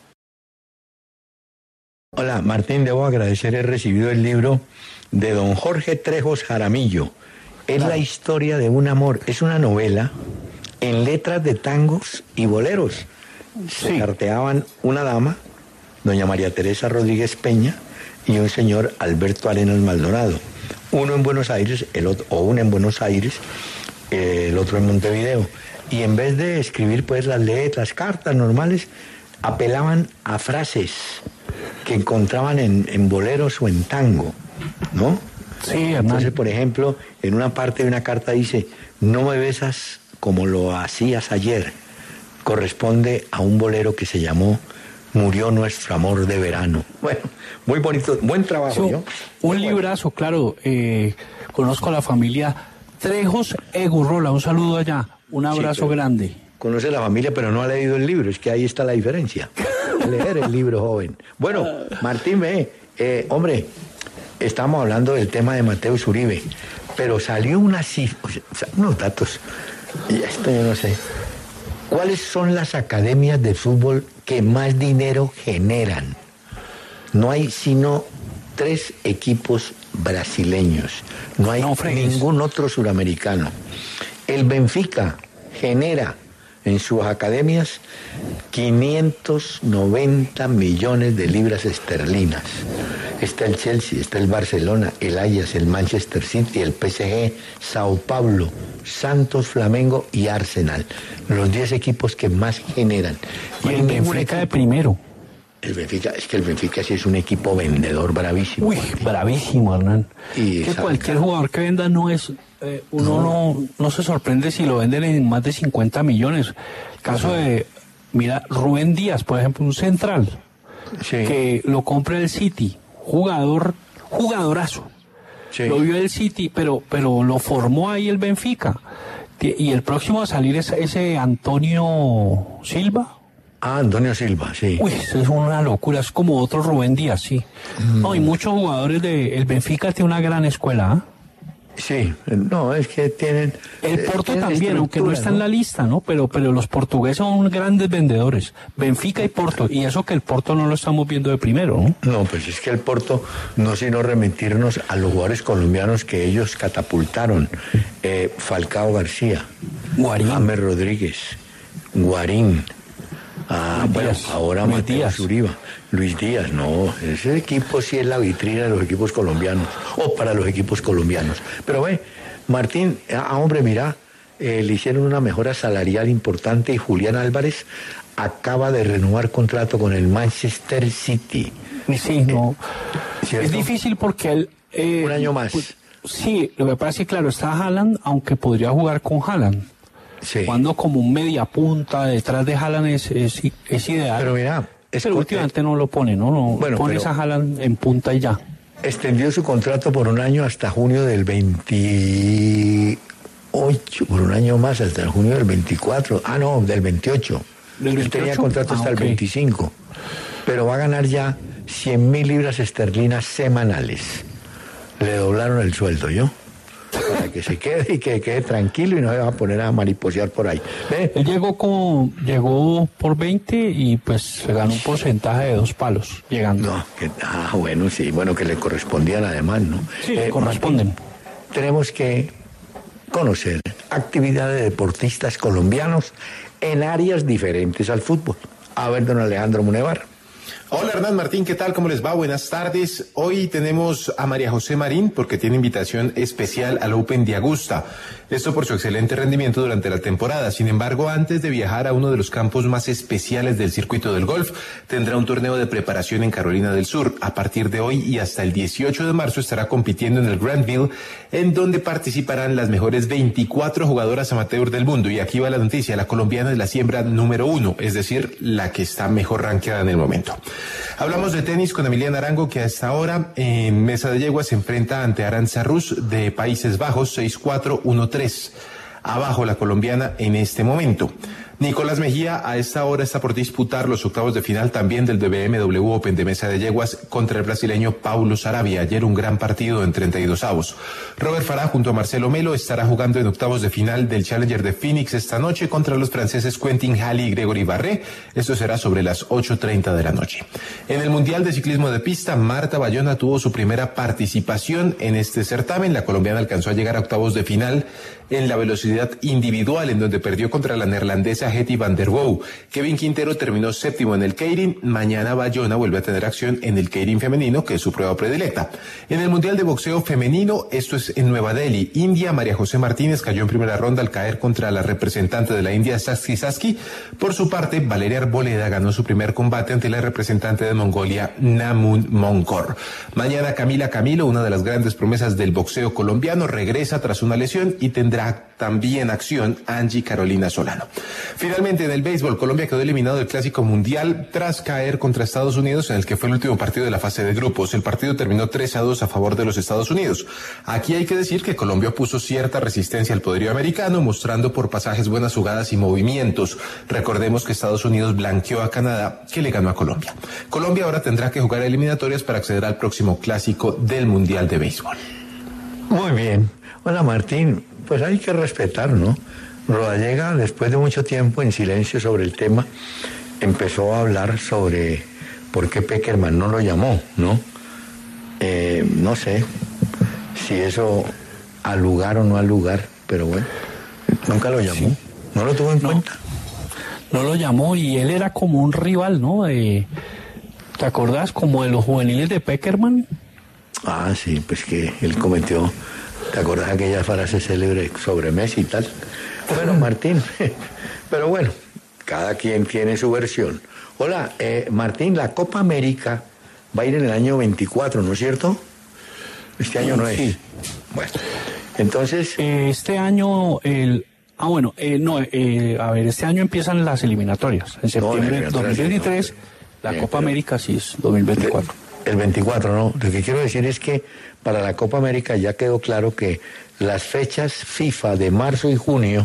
Hola, Martín, debo agradecer, he recibido el libro de don Jorge Trejos Jaramillo. Es claro. La historia de un amor, es una novela en letras de tangos y boleros. Se sí. carteaban una dama, doña María Teresa Rodríguez Peña, y un señor Alberto Arenas Maldonado. Uno en Buenos Aires, el otro, o una en Buenos Aires, eh, el otro en Montevideo. Y en vez de escribir pues las letras, cartas normales, apelaban a frases que encontraban en, en boleros o en tango, ¿no? Sí, entonces, por ejemplo, en una parte de una carta dice, no me besas como lo hacías ayer. Corresponde a un bolero que se llamó Murió nuestro amor de verano. Bueno, muy bonito, buen trabajo, sí, ¿no? Un muy librazo, bueno. Claro. Eh, conozco a la familia Trejos Egurrola, un saludo allá, un abrazo sí, grande. Conoce a la familia, pero no ha leído el libro, es que ahí está la diferencia. Leer el libro, joven. Bueno, Martín, ve, eh, hombre, estamos hablando del tema de Mateus Uribe, pero salió una cifra, o sea, unos datos, y esto yo no sé. ¿Cuáles son las academias de fútbol que más dinero generan? No hay sino tres equipos brasileños. No hay no, ningún otro suramericano. El Benfica genera en sus academias quinientos noventa millones de libras esterlinas. Está el Chelsea, está el Barcelona, el Ajax, el Manchester City, el P S G, Sao Paulo, Santos, Flamengo y Arsenal. Los diez equipos que más generan. Y el Benfica de primero. El Benfica, es que el Benfica sí es un equipo vendedor bravísimo. Uy, Martín. Bravísimo, Hernán. Y que cualquier cara. Jugador que venda no es... Eh, uno no. No, no se sorprende si lo venden en más de cincuenta millones. El caso no. de, mira, Rubén Díaz, por ejemplo, un central, sí. que lo compra el City, jugador, jugadorazo. Sí. Lo vio el City, pero, pero lo formó ahí el Benfica. Y el próximo a salir es ese Antonio Silva. Ah, Antonio Silva, sí. Uy, eso es una locura, es como otro Rubén Díaz, sí. Mm. No, y muchos jugadores de... El Benfica tiene una gran escuela, ¿eh? Sí, no, es que tienen... El Porto eh, también, aunque no está ¿no? en la lista, ¿no? Pero, pero los portugueses son grandes vendedores. Benfica y Porto, y eso que el Porto no lo estamos viendo de primero, ¿no? No, pues es que el Porto no sino remitirnos a los jugadores colombianos que ellos catapultaron. Eh, Falcao García, Guarín, James Rodríguez, Guarín, ah, bueno, ahora Mateus Uribe, Luis Díaz, no, ese equipo sí es la vitrina de los equipos colombianos, o para los equipos colombianos. Pero ve, Martín, ah, hombre, mira, eh, le hicieron una mejora salarial importante y Julián Álvarez acaba de renovar contrato con el Manchester City. Sí, no. ¿Cierto? Es difícil porque él... Eh, Un año más. Pues, sí, lo que pasa es que, claro, está Haaland, aunque podría jugar con Haaland. Sí. Cuando como un media punta detrás de Haaland es, es, es ideal. Pero mira... Es pero últimamente no lo pone, ¿no? no bueno, pones a Haaland en punta y ya. Extendió su contrato por un año hasta junio del veintiocho, por un año más, hasta junio del veinticuatro. Ah, no, del veintiocho. ¿Del veintiocho? Él tenía contrato hasta ah, el okay. veinticinco. Pero va a ganar ya cien mil libras esterlinas semanales. Le doblaron el sueldo, ¿yo? Para que se quede y que quede tranquilo y no se va a poner a mariposear por ahí. ¿Ve? Él llegó con, llegó por veinte y pues se ganó un porcentaje de dos palos llegando. No, que, ah, bueno, sí, bueno, que le correspondían además, ¿no? Sí, eh, corresponden. Martín, tenemos que conocer actividades de deportistas colombianos en áreas diferentes al fútbol. A ver, don Alejandro Munevar. Hola Hernán Martín, ¿qué tal? ¿Cómo les va? Buenas tardes. Hoy tenemos a María José Marín porque tiene invitación especial al Open de Augusta. Esto por su excelente rendimiento durante la temporada. Sin embargo, antes de viajar a uno de los campos más especiales del circuito del golf, tendrá un torneo de preparación en Carolina del Sur. A partir de hoy y hasta el dieciocho de marzo estará compitiendo en el Granville, en donde participarán las mejores veinticuatro jugadoras amateur del mundo. Y aquí va la noticia, la colombiana es la siembra número uno, es decir, la que está mejor rankeada en el momento. Hablamos de tenis con Emiliana Arango, que a esta hora en Mesa de Yeguas se enfrenta ante Arantxa Rus de Países Bajos, seis cuatro uno tres. Abajo la colombiana en este momento. Nicolás Mejía a esta hora está por disputar los octavos de final también del B M W Open de Mesa de Yeguas contra el brasileño Paulo Sarabia. Ayer un gran partido en treinta y dos avos. Robert Farah junto a Marcelo Melo estará jugando en octavos de final del Challenger de Phoenix esta noche contra los franceses Quentin Hally y Gregory Barré. Esto será sobre las ocho treinta de la noche. En el Mundial de Ciclismo de Pista, Marta Bayona tuvo su primera participación en este certamen. La colombiana alcanzó a llegar a octavos de final en la velocidad individual, en donde perdió contra la neerlandesa Hetty van der Wouw. Kevin Quintero terminó séptimo en el Keirin. Mañana Bayona vuelve a tener acción en el Keirin femenino, que es su prueba predilecta. En el Mundial de Boxeo Femenino, esto es en Nueva Delhi, India, María José Martínez cayó en primera ronda al caer contra la representante de la India, Saski Saski. Por su parte, Valeria Arboleda ganó su primer combate ante la representante de Mongolia, Namun Monkor. Mañana Camila Camilo, una de las grandes promesas del boxeo colombiano, regresa tras una lesión y tendrá también acción Angie Carolina Solano. Finalmente, en el béisbol, Colombia quedó eliminado del Clásico Mundial tras caer contra Estados Unidos, en el que fue el último partido de la fase de grupos. El partido terminó tres a dos a favor de los Estados Unidos. Aquí hay que decir que Colombia puso cierta resistencia al poderío americano, mostrando por pasajes buenas jugadas y movimientos. Recordemos que Estados Unidos blanqueó a Canadá, que le ganó a Colombia. Colombia ahora tendrá que jugar eliminatorias para acceder al próximo Clásico del Mundial de Béisbol. Muy bien. Hola Martín, pues hay que respetar, ¿no? Rodallega, después de mucho tiempo en silencio sobre el tema, empezó a hablar sobre por qué Pekerman no lo llamó, ¿no? Eh, no sé si eso al lugar o no al lugar, pero bueno, nunca lo llamó, sí. No lo tuvo en no, cuenta. No lo llamó y él era como un rival, ¿no? Eh, ¿te acordás? Como de los juveniles de Pekerman. Ah, sí, pues que él cometió... ¿Te acuerdas aquella frase célebre sobre Messi y tal? Bueno, Martín, pero bueno, cada quien tiene su versión. Hola, eh, Martín, la Copa América va a ir en el año veinticuatro, ¿no es cierto? Este año no es. Sí. Bueno, entonces... Eh, este año, el... Ah, bueno, eh, no, eh, a ver, este año empiezan las eliminatorias. En septiembre de dos mil veintitrés, la Copa América sí es dos mil veinticuatro. El veinticuatro, ¿no? Lo que quiero decir es que para la Copa América ya quedó claro que las fechas FIFA de marzo y junio,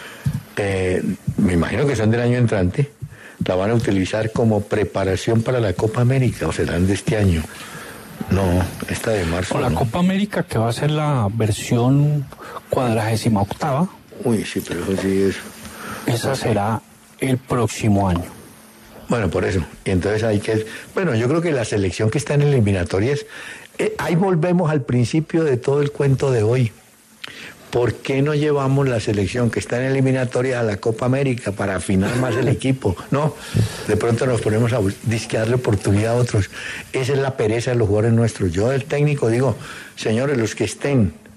eh, me imagino que son del año entrante, la van a utilizar como preparación para la Copa América, o serán de este año. No, esta de marzo. O la no. Copa América, que va a ser la versión cuadragésima octava. Uy, sí, pero eso sí es... Esa será el próximo año. Bueno, por eso. Y entonces hay que... Bueno, yo creo que la selección que está en eliminatorias, eh, ahí volvemos al principio de todo el cuento de hoy. ¿Por qué no llevamos la selección que está en eliminatorias a la Copa América para afinar más el equipo? No, de pronto nos ponemos a disque darle oportunidad a otros. Esa es la pereza de los jugadores nuestros. Yo, el técnico, digo, señores, los que estén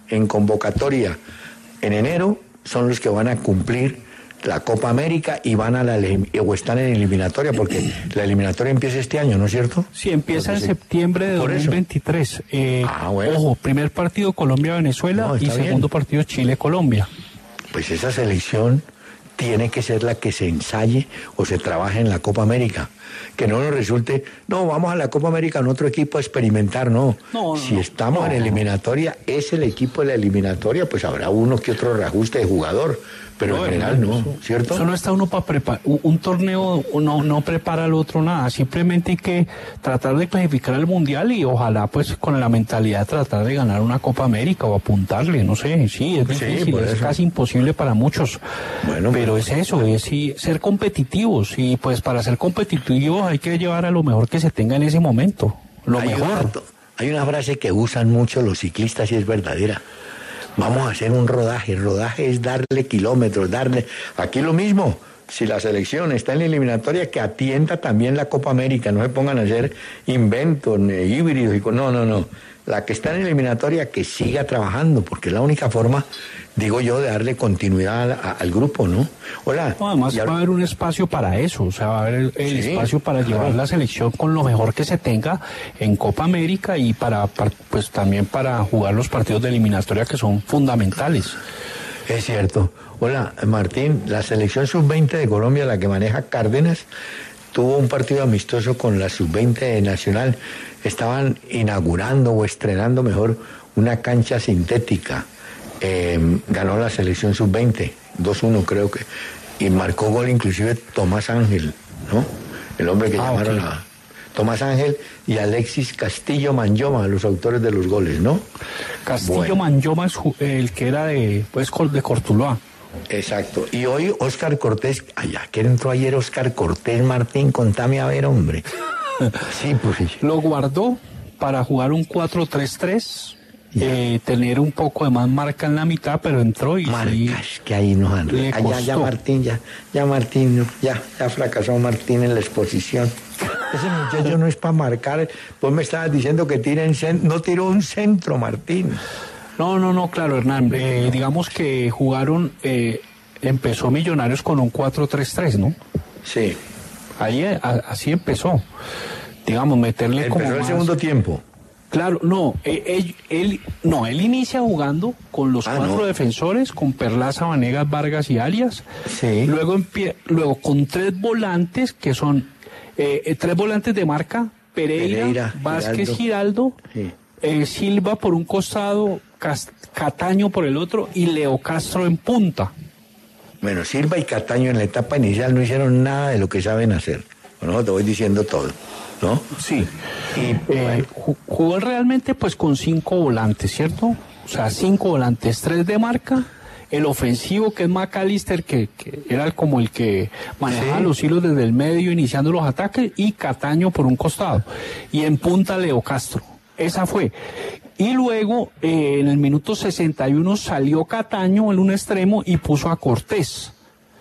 en convocatoria en enero son los que van a cumplir la Copa América y van a la o están en eliminatoria, porque la eliminatoria empieza este año, ¿no es cierto? Sí, empieza en septiembre de dos mil veintitrés. Eh, ah, bueno. Ojo, primer partido Colombia-Venezuela no, y segundo bien. partido Chile-Colombia. Pues esa selección tiene que ser la que se ensaye o se trabaje en la Copa América. Que no nos resulte, no, vamos a la Copa América en otro equipo a experimentar, no. no, no si estamos no, en eliminatoria, es el equipo de la eliminatoria, pues habrá uno que otro reajuste de jugador, pero no, en general no, eso, ¿cierto? Eso no está uno para preparar, un, un torneo no, no prepara al otro nada, simplemente hay que tratar de clasificar al Mundial y ojalá pues con la mentalidad de tratar de ganar una Copa América o apuntarle, no sé, sí, es difícil, sí, es casi imposible para muchos, bueno, pero pues, es eso, es sí, ser competitivos y pues para ser competitivos hay que llevar a lo mejor que se tenga en ese momento, lo hay mejor. Una, hay una frase que usan mucho los ciclistas y es verdadera. Vamos a hacer un rodaje, el rodaje es darle kilómetros, darle... Aquí lo mismo, si la selección está en la eliminatoria, que atienda también la Copa América, no se pongan a hacer inventos, híbridos, y... no, no, no. La que está en la eliminatoria, que siga trabajando, porque es la única forma, digo yo, de darle continuidad a, al grupo, ¿no? Hola. No, además va a haber un espacio para eso, o sea, va a haber el, el sí, espacio para claro. llevar la selección con lo mejor que se tenga en Copa América y para, para, pues también para jugar los partidos de eliminatoria que son fundamentales. Es cierto. Hola, Martín, la selección sub veinte de Colombia, la que maneja Cárdenas, tuvo un partido amistoso con la sub veinte nacional. Estaban inaugurando o estrenando mejor una cancha sintética. Eh, ganó la selección sub veinte, dos uno creo que, y marcó gol inclusive Tomás Ángel, ¿no? El hombre que ah, llamaron okay. a Tomás Ángel y Alexis Castillo Manyoma, los autores de los goles, ¿no? Castillo bueno. Manyoma es el que era de, pues, de Cortuluá. Exacto. Y hoy Óscar Cortés, allá que entró ayer Óscar Cortés, Martín, contame a ver, hombre. Sí, pues. Lo guardó para jugar un cuatro tres tres, eh, tener un poco de más marca en la mitad, pero entró y marcas sí, que ahí nos han allá ya Martín, ya, ya Martín, ya, ya fracasó Martín en la exposición. Ese muchacho no es para marcar. Vos me estabas diciendo que tira en cent... no tiró un centro, Martín. No, no, no, claro, Hernán. Eh, digamos que jugaron, eh, empezó Millonarios con un cuatro tres tres, ¿no? Sí. Ahí a, así empezó, digamos, meterle empezó como el más... segundo tiempo. Claro, no, él, él, no, él inicia jugando con los ah, cuatro no. defensores, con Perlaza, Vanegas, Vargas y Arias. Sí. Luego, empie, luego con tres volantes, que son eh, tres volantes de marca, Pereira, Pereira Vázquez, Giraldo, Giraldo sí. eh, Silva por un costado, Cataño por el otro y Leo Castro en punta. Bueno, Silva y Cataño en la etapa inicial no hicieron nada de lo que saben hacer. Bueno, te voy diciendo todo, ¿no? Sí. Y eh, jugó realmente pues con cinco volantes, ¿cierto? O sea, cinco volantes, tres de marca, el ofensivo que es McAllister, que, que era como el que manejaba sí. los hilos desde el medio iniciando los ataques, y Cataño por un costado. Y en punta Leo Castro. Esa fue. Y luego, eh, en el minuto sesenta y uno salió Cataño en un extremo y puso a Cortés.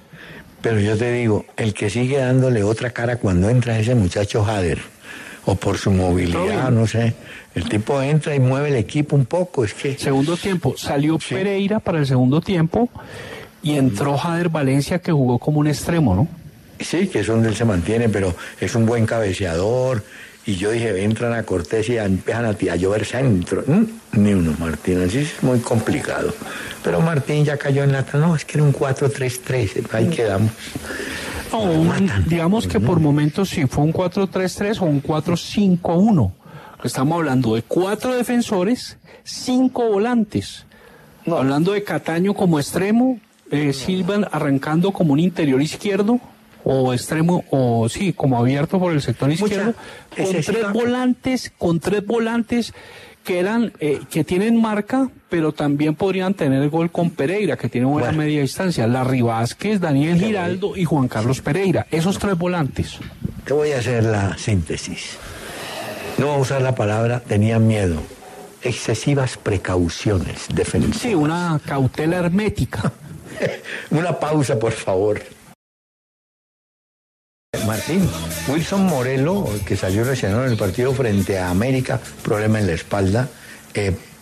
Pero yo te digo, el que sigue dándole otra cara cuando entra ese muchacho Jader, o por su movilidad, no sé, el tipo entra y mueve el equipo un poco, es que... Segundo tiempo, salió sí. Pereira para el segundo tiempo y entró Jader Valencia, que jugó como un extremo, ¿no? Sí, que es donde él se mantiene, pero es un buen cabeceador. Y yo dije, entran a Cortés y empiezan a, a llover centro. ¿Mm? Ni uno, Martín, así es muy complicado. Pero Martín ya cayó en la... No, es que era un cuatro tres tres, ahí quedamos. No, un, digamos que por momentos sí fue un cuatro tres tres o un cuatro cinco uno. Estamos hablando de cuatro defensores, cinco volantes. No. Hablando de Cataño como extremo, eh, Silva arrancando como un interior izquierdo, o extremo, o sí, como abierto por el sector izquierdo, Mucha, con tres está... volantes, con tres volantes que eran, eh, que tienen marca, pero también podrían tener gol con Pereira, que tiene buena bueno. media distancia. Larry Vázquez, Daniel Giraldo y Juan Carlos Pereira, esos tres volantes. Te voy a hacer la síntesis. No voy a usar la palabra, tenían miedo. Excesivas precauciones defensivas. Sí, una cautela hermética. Una pausa, por favor. Martín, Wilson Morelo, que salió lesionado en el partido frente a América, problema en la espalda, eh,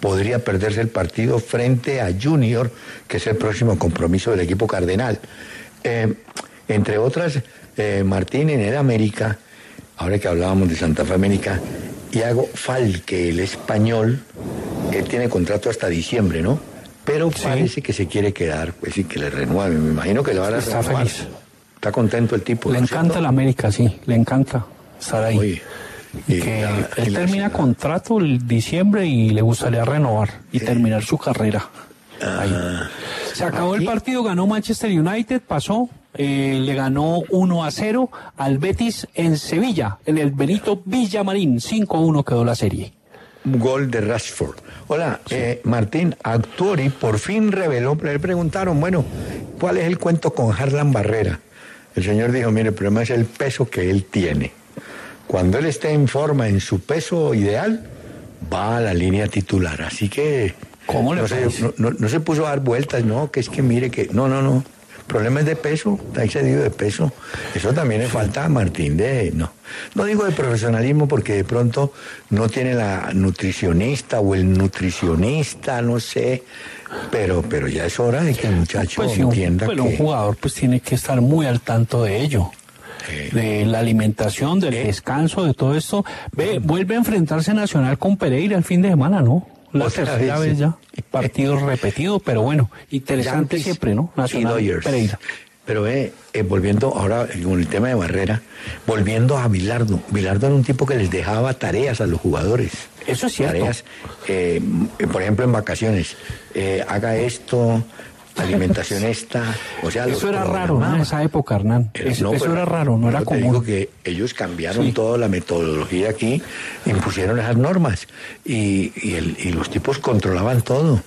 podría perderse el partido frente a Junior, que es el próximo compromiso del equipo cardenal. Eh, entre otras, eh, Martín, en el América, ahora que hablábamos de Santa Fe América, Iago Falque, el español, él tiene contrato hasta diciembre, ¿no? Pero sí, parece que se quiere quedar, pues, y que le renueven. Me imagino que le van a Está renovar. feliz. Está contento el tipo. Le ¿no encanta el América, sí, le encanta estar ahí. Oye, y que la, él termina la... contrato el diciembre y le gustaría renovar y eh. terminar su carrera. Ah, ahí. Se acabó aquí el partido, ganó Manchester United, pasó, eh, le ganó uno a cero al Betis en Sevilla, en el Benito Villamarín, cinco a uno quedó la serie. Un gol de Rashford. Hola, sí. eh, Martín, Autori por fin reveló, le preguntaron, bueno, ¿cuál es el cuento con Harlan Barrera? El señor dijo, mire, el problema es el peso que él tiene. Cuando él esté en forma, en su peso ideal, va a la línea titular. Así que ¿Cómo le no, se, no, no, no se puso a dar vueltas, no, que es que mire que... No, no, no. Problemas de peso, está excedido de peso. Eso también es falta, Martín, de... No, no digo de profesionalismo porque de pronto no tiene la nutricionista o el nutricionista, no sé... Pero, pero ya es hora de que el muchacho pues, entienda pero que... un jugador pues tiene que estar muy al tanto de ello. Eh, de la alimentación, del eh, descanso, de todo esto. Ve, vuelve a enfrentarse Nacional con Pereira el fin de semana, ¿no? La tercera vez ya. Partidos repetidos, pero bueno, interesante Yankees siempre, ¿no? Nacional y Pereira. Pero eh, eh, volviendo ahora con el tema de Barrera, volviendo a Bilardo. Bilardo era un tipo que les dejaba tareas a los jugadores. Eso es cierto. Tareas, eh, por ejemplo, en vacaciones. Eh, haga esto, alimentación esta. O sea, eso era raro, ¿no? En esa época, Hernán. Era, eso, no, eso pero, era raro, no era común. Te digo que ellos cambiaron sí. toda la metodología aquí, impusieron esas normas y, y, el, y los tipos controlaban todo.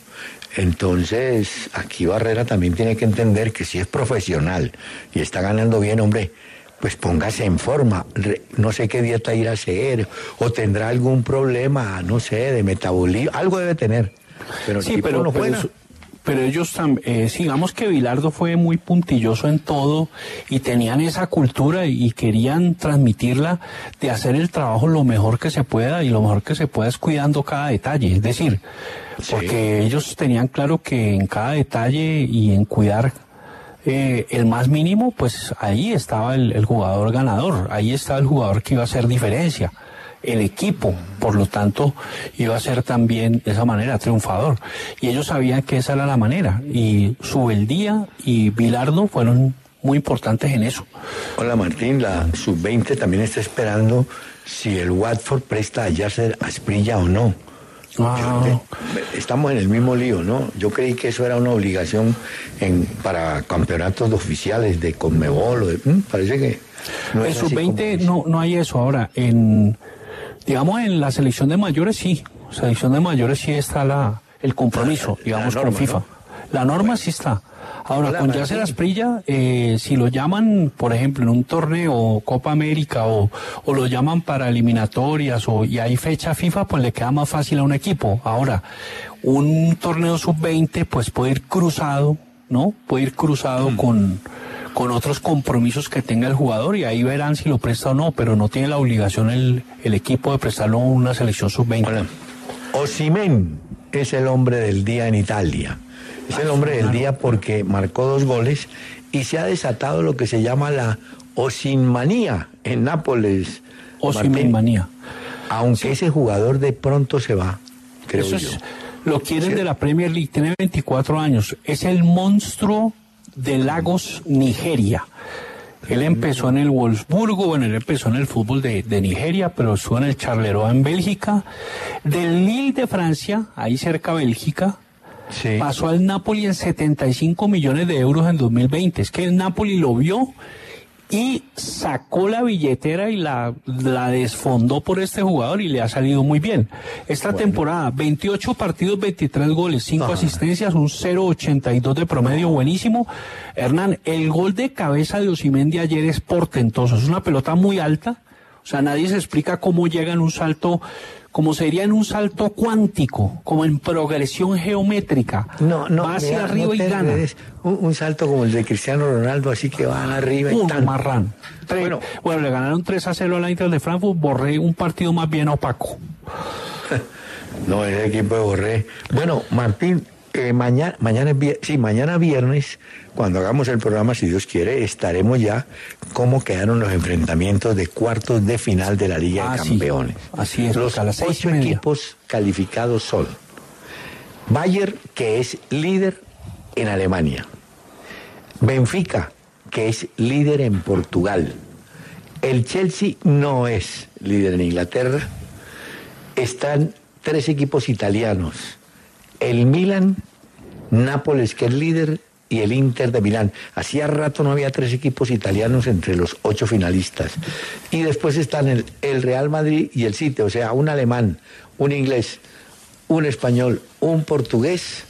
Entonces, aquí Barrera también tiene que entender que si es profesional y está ganando bien, hombre, pues póngase en forma. No sé qué dieta ir a hacer, o tendrá algún problema, no sé, de metabolismo, algo debe tener. Pero sí, pero, no pero, eso, pero ellos también, eh, digamos que Bilardo fue muy puntilloso en todo y tenían esa cultura y querían transmitirla de hacer el trabajo lo mejor que se pueda, y lo mejor que se pueda es cuidando cada detalle, es decir, porque sí. ellos tenían claro que en cada detalle y en cuidar eh, el más mínimo, pues ahí estaba el, el jugador ganador, ahí estaba el jugador que iba a hacer diferencia. El equipo, por lo tanto, iba a ser también de esa manera triunfador. Y ellos sabían que esa era la manera. Y Subeldía y Bilardo fueron muy importantes en eso. Hola Martín, la sub veinte también está esperando si el Watford presta a Yasser Asprilla o no. Ah. Yo, estamos en el mismo lío, ¿no? Yo creí que eso era una obligación en, para campeonatos oficiales de Conmebol. O de, ¿hmm? Parece que no en sub veinte no, no hay eso. Ahora, en... digamos, en la selección de mayores sí, selección de mayores sí está la, el compromiso, la, digamos, la norma, con FIFA. ¿No? La norma bueno. sí está. Ahora, Hola, con Yasser Asprilla, eh, si lo llaman, por ejemplo, en un torneo Copa América o, o lo llaman para eliminatorias o y hay fecha FIFA, pues le queda más fácil a un equipo. Ahora, un torneo sub veinte, pues puede ir cruzado, ¿no? Puede ir cruzado mm. con... con otros compromisos que tenga el jugador y ahí verán si lo presta o no, pero no tiene la obligación el, el equipo de prestarlo a una selección sub veinte. Bueno, Osimhen es el hombre del día en Italia. Es ah, el hombre del claro. día porque marcó dos goles y se ha desatado lo que se llama la Osimmanía en Nápoles. Osimhenmanía. Aunque sí. ese jugador de pronto se va, creo Eso yo. Es, lo quieren ¿Sí? de la Premier League, tiene veinticuatro años, es el monstruo de Lagos, Nigeria. Él empezó en el Wolfsburgo, bueno, él empezó en el fútbol de, de Nigeria, pero estuvo en el Charleroi en Bélgica, del Lille de Francia, ahí cerca de Bélgica, sí. pasó al Napoli en setenta y cinco millones de euros en dos mil veinte. Es que el Napoli lo vio y sacó la billetera y la, la desfondó por este jugador y le ha salido muy bien. Esta bueno. temporada, veintiocho partidos, veintitrés goles, cinco Ajá. asistencias, un cero ochenta y dos de promedio, buenísimo. Hernán, el gol de cabeza de Osimhen de ayer es portentoso, es una pelota muy alta, o sea, nadie se explica cómo llega en un salto, como sería en un salto cuántico, como en progresión geométrica. No, no, va hacia mira, arriba no y gana. Un, un salto como el de Cristiano Ronaldo, así que va arriba y un tal. marrán. Tres, bueno, bueno, le ganaron tres a cero al Eintracht de Frankfurt, borré un partido más bien opaco. No, es el equipo de Borré. Bueno, Martín, eh, mañana, mañana, es vier- sí, mañana viernes, cuando hagamos el programa, si Dios quiere, estaremos ya cómo quedaron los enfrentamientos de cuartos de final de la Liga Ah, de sí. Campeones. Así es, Los a las seis ocho y media. equipos calificados son Bayern, que es líder en Alemania. Benfica, que es líder en Portugal. El Chelsea no es líder en Inglaterra. Están tres equipos italianos. El Milan, Nápoles, que es líder, y el Inter de Milán. Hacía rato no había tres equipos italianos entre los ocho finalistas. Y después están el, el Real Madrid y el City, o sea, un alemán, un inglés, un español, un portugués,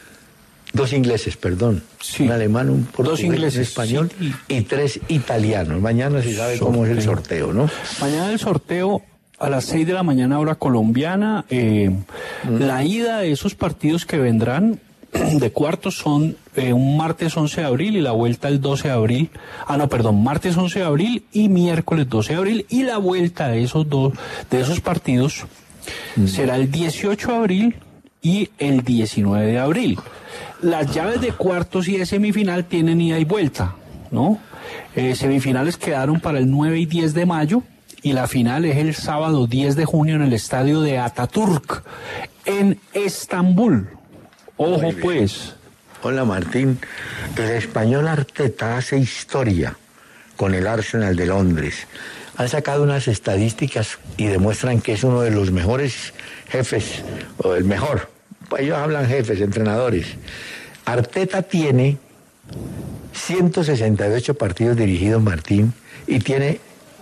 dos ingleses, perdón. Sí. Un alemán, un portugués, Dos ingleses, un español sí. y tres italianos. Mañana se sabe cómo es el sorteo, ¿no? Mañana el sorteo a las seis de la mañana hora colombiana. Eh, mm. La ida de esos partidos que vendrán de cuartos son eh, un martes once de abril y la vuelta el doce de abril. Ah, no, perdón, martes once de abril y miércoles doce de abril. Y la vuelta de esos dos, de esos partidos mm. será el dieciocho de abril y el diecinueve de abril. Las llaves de cuartos y de semifinal tienen ida y vuelta, ¿no? Eh, semifinales quedaron para el nueve y diez de mayo y la final es el sábado diez de junio en el estadio de Atatürk, en Estambul. Ojo pues. Hola Martín, el español Arteta hace historia con el Arsenal de Londres. Han sacado unas estadísticas y demuestran que es uno de los mejores jefes, o el mejor. Ellos hablan jefes, entrenadores. Arteta tiene ciento sesenta y ocho partidos dirigidos, Martín, y tiene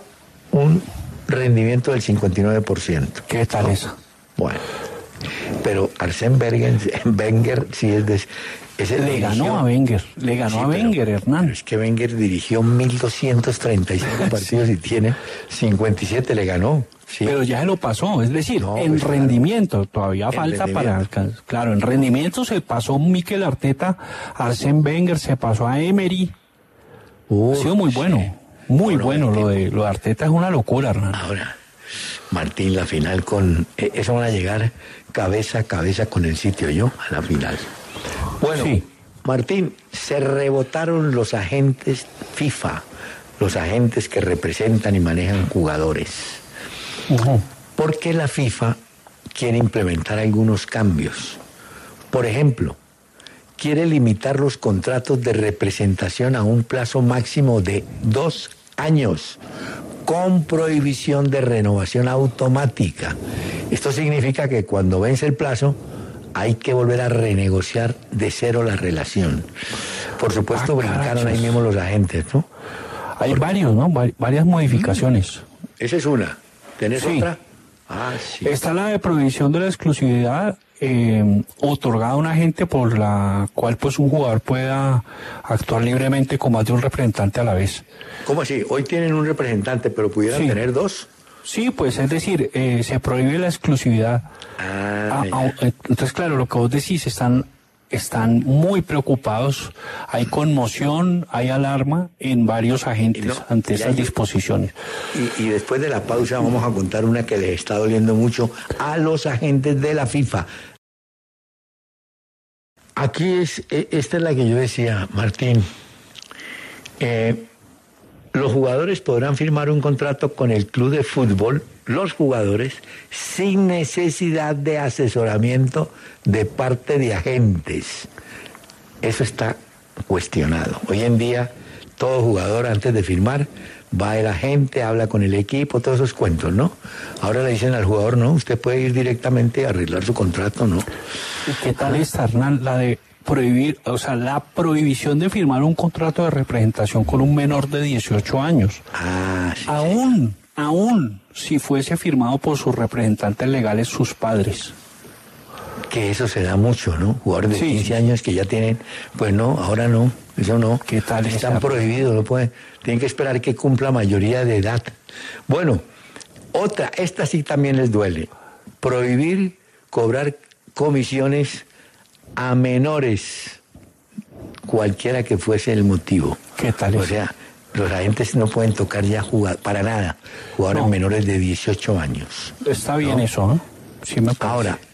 un rendimiento del cincuenta y nueve por ciento. ¿Qué tal ¿no? eso? Bueno, pero Arsène Wenger, Wenger sí es de... Ese le dirigió, ganó a Wenger, le ganó sí, a Wenger, pero, Hernán. pero es que Wenger dirigió mil doscientos treinta y cinco partidos y tiene cincuenta y siete, le ganó. Sí. Pero ya se lo pasó, es decir, No, en pues, rendimiento, claro. Todavía En falta rendimiento. para alcanzar. Claro, en rendimiento se pasó Mikel Arteta, Arsène Wenger, se pasó a Emery. Uf, ha sido muy bueno, sí. muy Bueno, bueno. el Lo de, lo de Arteta es una locura, Hernán. Ahora, Martín, la final con... eh, Eso van a llegar cabeza a cabeza con el sitio, yo, a la final. Bueno, Sí. Martín, se rebotaron los agentes FIFA, los agentes que representan y manejan jugadores. Uh-huh. Porque la FIFA quiere implementar algunos cambios. Por ejemplo, quiere limitar los contratos de representación a un plazo máximo de dos años, con prohibición de renovación automática. Esto significa que cuando vence el plazo, hay que volver a renegociar de cero la relación. Por supuesto, Ah, brincaron ahí carachos. mismo los agentes, ¿no? Hay varios, ¿no? Vari- varias modificaciones. Esa es una. ¿Tenés Sí. otra? Ah, sí. Está la de prohibición de la exclusividad eh, otorgada a un agente por la cual pues un jugador pueda actuar libremente con más de un representante a la vez. ¿Cómo así? Hoy tienen un representante, pero pudieran Sí. tener dos. Sí, pues es decir, eh, se prohíbe la exclusividad. Ah, Ah, ah, entonces, claro, lo que vos decís, están, están muy preocupados, hay conmoción, hay alarma en varios agentes Y no, ante ya esas yo- disposiciones. Y, y después de la pausa vamos a contar una que les está doliendo mucho a los agentes de la FIFA. Aquí es, e- esta es la que yo decía, Martín. Eh, los jugadores podrán firmar un contrato con el club de fútbol, los jugadores, sin necesidad de asesoramiento de parte de agentes. Eso está cuestionado. Hoy en día, todo jugador antes de firmar va el agente, habla con el equipo, todos esos cuentos, ¿no? Ahora le dicen al jugador, no, usted puede ir directamente a arreglar su contrato, ¿no? ¿Y qué tal está, Hernán, la de prohibir, o sea, la prohibición de firmar un contrato de representación con un menor de dieciocho años? Ah, sí. Aún, aún, si fuese firmado por sus representantes legales, sus padres. Que eso se da mucho, ¿no? Jugadores de Sí, quince sí. años que ya tienen, pues no, ahora no, eso no. ¿Qué tal Están esa? prohibidos, no pueden, tienen que esperar que cumpla mayoría de edad. Bueno, otra, esta sí también les duele. Prohibir cobrar comisiones a menores, cualquiera que fuese el motivo. ¿Qué tal O eso? sea, los agentes no pueden tocar ya jugar, para nada, jugadores No. menores de dieciocho años. Está bien ¿no? eso, ¿no? Sí me parece. Ahora,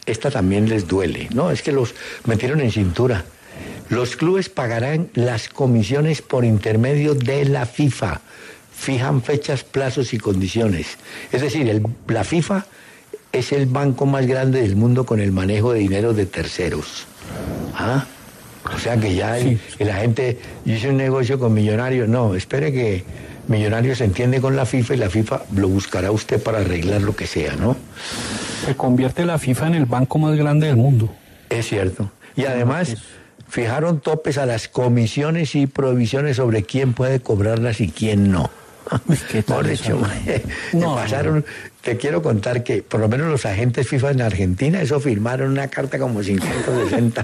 esta también les duele, ¿no? Es que los metieron en cintura. Los clubes pagarán las comisiones por intermedio de la FIFA. Fijan fechas, plazos y condiciones. Es decir, el, la FIFA es el banco más grande del mundo con el manejo de dinero de terceros. ¿Ah? O sea que ya el, sí. la gente, yo hice un negocio con Millonarios. No, espere que Millonarios se entiende con la FIFA y la FIFA lo buscará usted para arreglar lo que sea, ¿no? Se convierte la FIFA en el banco más grande del mundo. Es cierto. Y además fijaron topes a las comisiones y prohibiciones sobre quién puede cobrarlas y quién no. ¿Qué tal por hecho, no, pasaron, te quiero contar que por lo menos los agentes FIFA en Argentina, eso firmaron una carta como cincuenta sesenta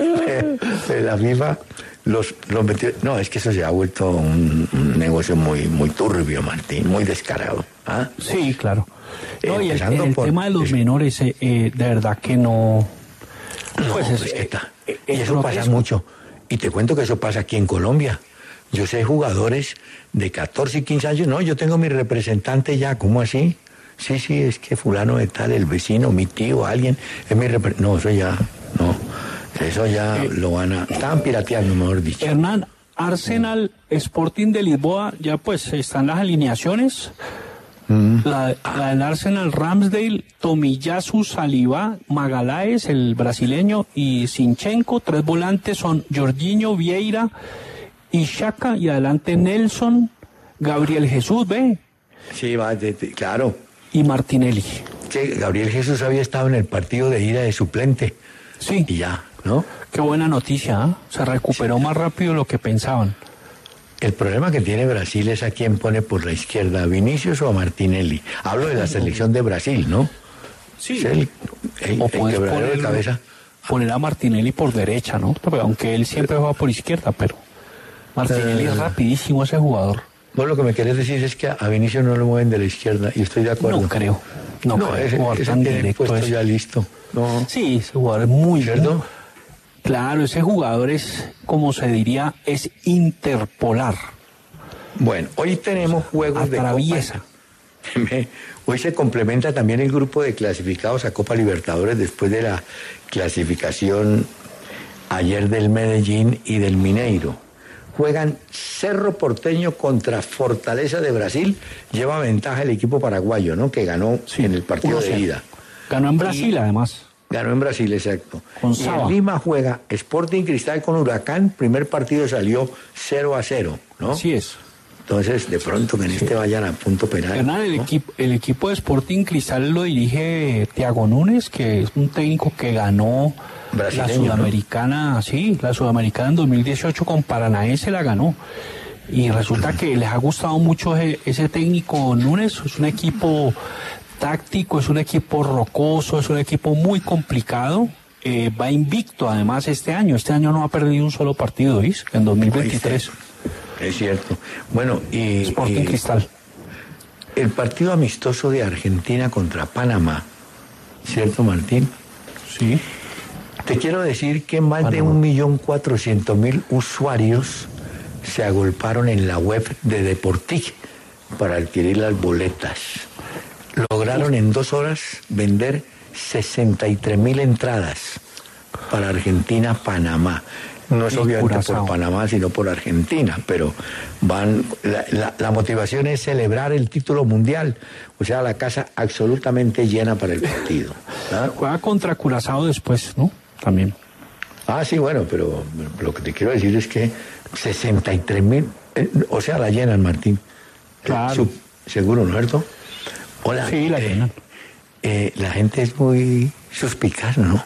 de, de la FIFA, los, los metió, no, es que eso se ha vuelto un, un negocio muy, muy turbio, Martín, muy descarado. ¿Ah? Sí, claro. No, y el, el por, tema de los menores, eh, eh, de verdad que no... No, pues, pues es, que está. Eh, y eso pasa mucho. Y te cuento que eso pasa aquí en Colombia. Yo sé jugadores de catorce y quince años, no, yo tengo mi representante ya, ¿cómo así? Sí, sí, es que fulano de tal, el vecino, mi tío, alguien, es mi representante. No, eso ya, no, eso ya eh, lo van a, estaban pirateando, mejor dicho. Hernán, Arsenal, Sporting de Lisboa, ya pues están las alineaciones. Mm. La, la del Arsenal, Ramsdale, Tomiyasu, Saliba, Magaláes, el brasileño, y Zinchenko. Tres volantes son Jorginho, Vieira y Xhaka, y adelante Nelson, Gabriel Jesús, ve. Sí, va, de, de, claro. Y Martinelli. Sí, Gabriel Jesús había estado en el partido de ida de suplente. Sí. Y ya, ¿no? Qué buena noticia, ¿eh? Se recuperó sí. más rápido de lo que pensaban. El problema que tiene Brasil es a quién pone por la izquierda, ¿a Vinicius o a Martinelli? Hablo de la selección de Brasil, ¿no? Sí. Es el, el, el quebradero de cabeza. Poner a Martinelli por derecha, ¿no? Aunque él siempre juega por izquierda, pero Martinelli uh, es rapidísimo ese jugador. Vos lo que me querés decir es que a Vinicius no lo mueven de la izquierda, y estoy de acuerdo. No creo. No, no creo. Ese, ese tan tiene directo puesto es... ya listo. No. Sí, ese jugador es muy... ¿Cierto? Claro, ese jugador es, como se diría, es interpolar. Bueno, hoy tenemos juegos de Copa. Hoy se complementa también el grupo de clasificados a Copa Libertadores después de la clasificación ayer del Medellín y del Mineiro. Juegan Cerro Porteño contra Fortaleza de Brasil. Lleva ventaja el equipo paraguayo, ¿no? Que ganó sí, en el partido de ida. Ganó en Brasil, y además. Ganó en Brasil, exacto. Con y en Lima juega Sporting Cristal con Huracán. Primer partido salió cero a cero, ¿no? Así es. Entonces, de pronto que en sí. este vayan a punto penal. Hernán, el, ¿no? equipo, el equipo de Sporting Cristal lo dirige Thiago Núñez, que es un técnico que ganó brasileño, la Sudamericana, ¿no? Sí, la Sudamericana en dos mil dieciocho con Paranaense la ganó. Y resulta que les ha gustado mucho ese, ese técnico Núñez. Es un equipo táctico, es un equipo rocoso, es un equipo muy complicado. Eh, va invicto además este año. Este año no ha perdido un solo partido, ¿viste? En dos mil veintitrés. Es cierto. Bueno, y... Sporting y Cristal. El partido amistoso de Argentina contra Panamá, ¿cierto, Martín? Sí. Te quiero decir que más Panamá. de un millón cuatrocientos mil usuarios se agolparon en la web de Deportic para adquirir las boletas. Lograron en dos horas vender sesenta y tres mil entradas para Argentina-Panamá. No es obviamente Curazao. por Panamá, sino por Argentina, pero van la, la, la motivación es celebrar el título mundial, o sea, la casa absolutamente llena para el partido. ¿Ah? Juega contra Curazao después, ¿no? También. Ah, sí, bueno, pero lo que te quiero decir es que sesenta y tres mil, eh, o sea, la llenan, Martín. Claro. Eh, su, seguro, ¿no es cierto? Hola. Sí, la eh, llenan. Eh, la gente es muy suspicaz, ¿no?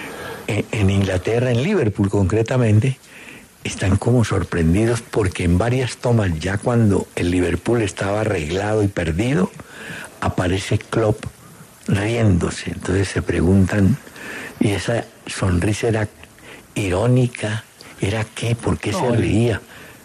En Inglaterra, en Liverpool concretamente, están como sorprendidos porque en varias tomas, ya cuando el Liverpool estaba arreglado y perdido, aparece Klopp riéndose. Entonces se preguntan, ¿y esa sonrisa era irónica? ¿Era qué? ¿Por qué no, se reía?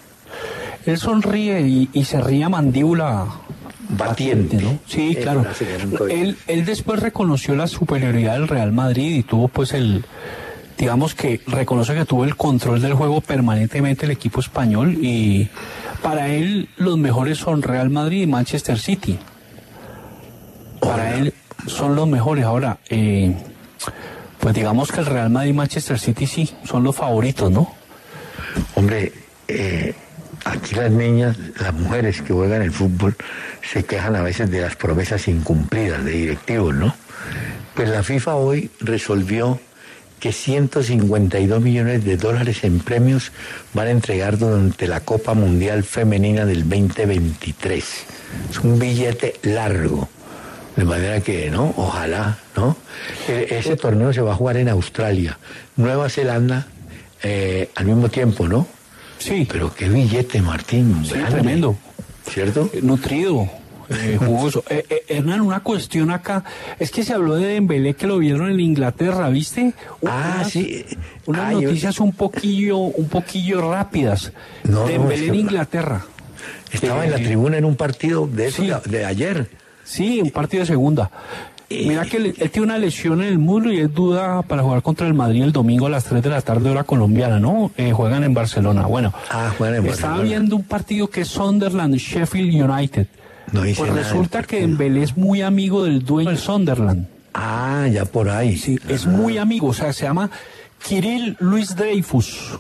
Él sonríe y, y se ríe a mandíbula batiente, ¿no? Sí, es claro. Él, él después reconoció la superioridad del Real Madrid y tuvo pues el, digamos que reconoce que tuvo el control del juego permanentemente el equipo español, y para él los mejores son Real Madrid y Manchester City. Para Hola. él son los mejores. Ahora, eh, Pues digamos que el Real Madrid y Manchester City sí, son los favoritos, ¿no? Hombre, eh, aquí las niñas, las mujeres que juegan el fútbol, se quejan a veces de las promesas incumplidas de directivos, ¿no? Pues la FIFA hoy resolvió que ciento cincuenta y dos millones de dólares en premios van a entregar durante la Copa Mundial Femenina del veinte veintitrés. Es un billete largo. De manera que, ¿no? Ojalá, ¿no? E- ese torneo se va a jugar en Australia, Nueva Zelanda, eh, al mismo tiempo, ¿no? Sí. Pero qué billete, Martín. Sí, grande, tremendo. ¿Cierto? Eh, nutrido, eh, jugoso. eh, eh, Hernán, una cuestión acá. Es que se habló de Dembélé, que lo vieron en Inglaterra, ¿viste? Ah, Unas- sí. Unas Ah, yo- noticias un poquillo, un poquillo rápidas. No, no, Dembélé en eso- Inglaterra. Estaba Eh, en la tribuna en un partido de eso, sí. de, de ayer. Sí, un partido de segunda. Mira que él, él tiene una lesión en el muslo y es duda para jugar contra el Madrid el domingo a las tres de la tarde hora colombiana, ¿no? Eh, juegan en Barcelona. Bueno, Ah, juegan en estaba Barcelona. viendo un partido que es Sunderland Sheffield United. No hice Pues nada resulta del que partido. Dembélé es muy amigo del dueño del Sunderland. Ah, ya por ahí. Sí, es muy amigo, o sea, se llama Kirill Louis Dreyfus.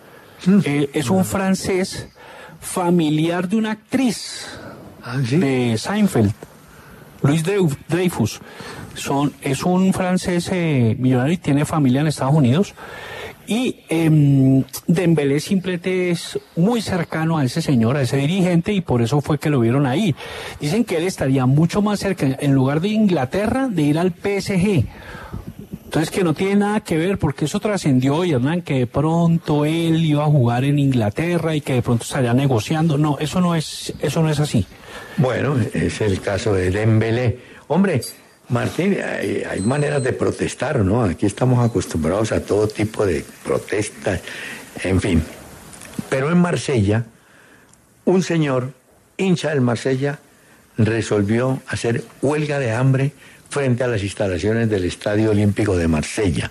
Eh, es un francés familiar de una actriz Ah, sí. de Seinfeld. Luis Dreyf- Dreyfus son, es un francés eh, millonario y tiene familia en Estados Unidos. Y eh, Dembélé simplemente es muy cercano a ese señor, a ese dirigente, y por eso fue que lo vieron ahí. Dicen que él estaría mucho más cerca, en lugar de Inglaterra, de ir al P S G. Entonces que no tiene nada que ver, porque eso trascendió hoy, Hernán, que de pronto él iba a jugar en Inglaterra y que de pronto estaría negociando. No, eso no es, eso no es así. Bueno, es el caso de Dembélé. Hombre, Martín, hay, hay maneras de protestar, ¿no? Aquí estamos acostumbrados a todo tipo de protestas, en fin. Pero en Marsella, un señor, hincha del Marsella, resolvió hacer huelga de hambre frente a las instalaciones del Estadio Olímpico de Marsella.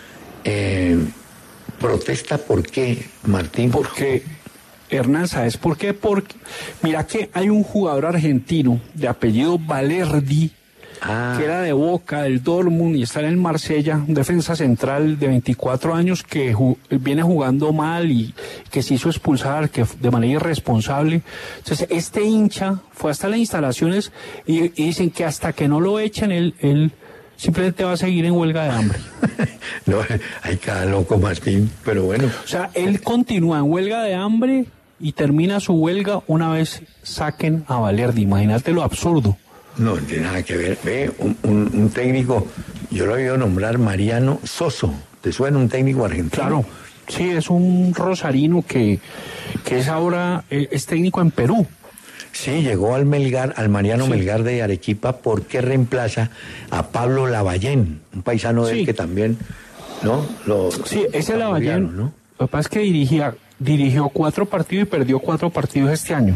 Eh, ¿Protesta por qué, Martín? Porque, Hernán, ¿sabes por qué? Porque, mira que hay un jugador argentino de apellido Valerdi, Ah, que era de Boca, del Dortmund, y está en el Marsella, un defensa central de veinticuatro años que ju- viene jugando mal y que se hizo expulsar que f- de manera irresponsable. Entonces, este hincha fue hasta las instalaciones y, y dicen que hasta que no lo echen, él, él simplemente va a seguir en huelga de hambre. no, hay cada loco, Martín, pero bueno. O sea, él continúa en huelga de hambre y termina su huelga una vez saquen a Valerdi. Imagínate lo absurdo. No, no tiene nada que ver. Ve, un, un- un técnico, yo lo he oído nombrar Mariano Soso. ¿Te suena un técnico argentino? Claro, sí, es un rosarino que, que es ahora, eh, es técnico en Perú. Sí, llegó al Melgar, al Mariano Sí. Melgar de Arequipa, porque reemplaza a Pablo Lavallén, un paisano de él Sí. que también, ¿no? Lo, Sí, ese lo Lavallén, apoyaron, ¿no? lo que pasa es que dirigía, dirigió cuatro partidos y perdió cuatro partidos este año.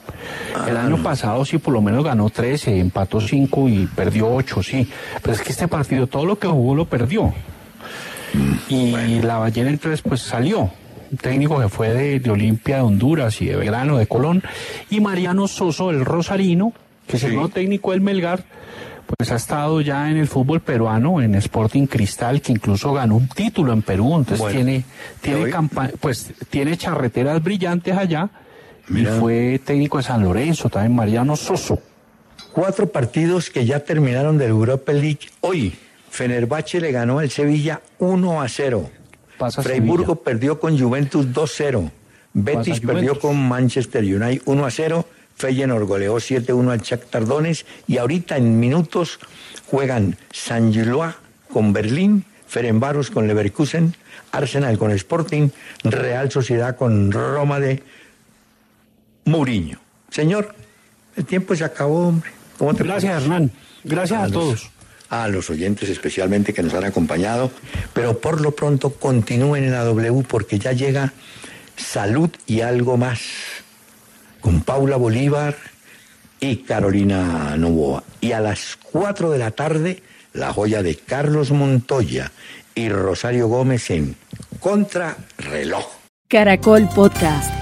El Ah, año no. pasado sí por lo menos ganó trece, empató cinco y perdió ocho, sí. Pero es que este partido todo lo que jugó lo perdió. Y Lavallén entonces pues salió. Un técnico que fue de, de Olimpia de Honduras y de Belgrano, de Colón. Y Mariano Soso, el rosarino, que es el Sí. nuevo técnico del Melgar, pues ha estado ya en el fútbol peruano, en Sporting Cristal, que incluso ganó un título en Perú. Entonces Bueno, tiene, tiene hoy- campa- pues tiene charreteras brillantes allá. Mira. Y fue técnico de San Lorenzo, también Mariano Soso. Cuatro partidos que ya terminaron del Europa League. Hoy, Fenerbahce le ganó al Sevilla uno a cero. Pasa Freiburgo Sevilla. perdió con Juventus dos cero. Betis Pasa perdió Juventus. con Manchester United uno a cero. Feyenoord goleó siete uno al Shakhtar Donetsk. Y ahorita en minutos juegan San Gillois con Berlín, Ferencváros con Leverkusen, Arsenal con Sporting, Real Sociedad con Roma de Mourinho. Señor, el tiempo se acabó, hombre. ¿Cómo te Gracias, parece? Hernán. Gracias a los- todos. A los oyentes especialmente que nos han acompañado, pero por lo pronto continúen en la W porque ya llega Salud y algo más con Paula Bolívar y Carolina Novoa. Y a las cuatro de la tarde, la joya de Carlos Montoya y Rosario Gómez en Contrarreloj. Caracol Podcast.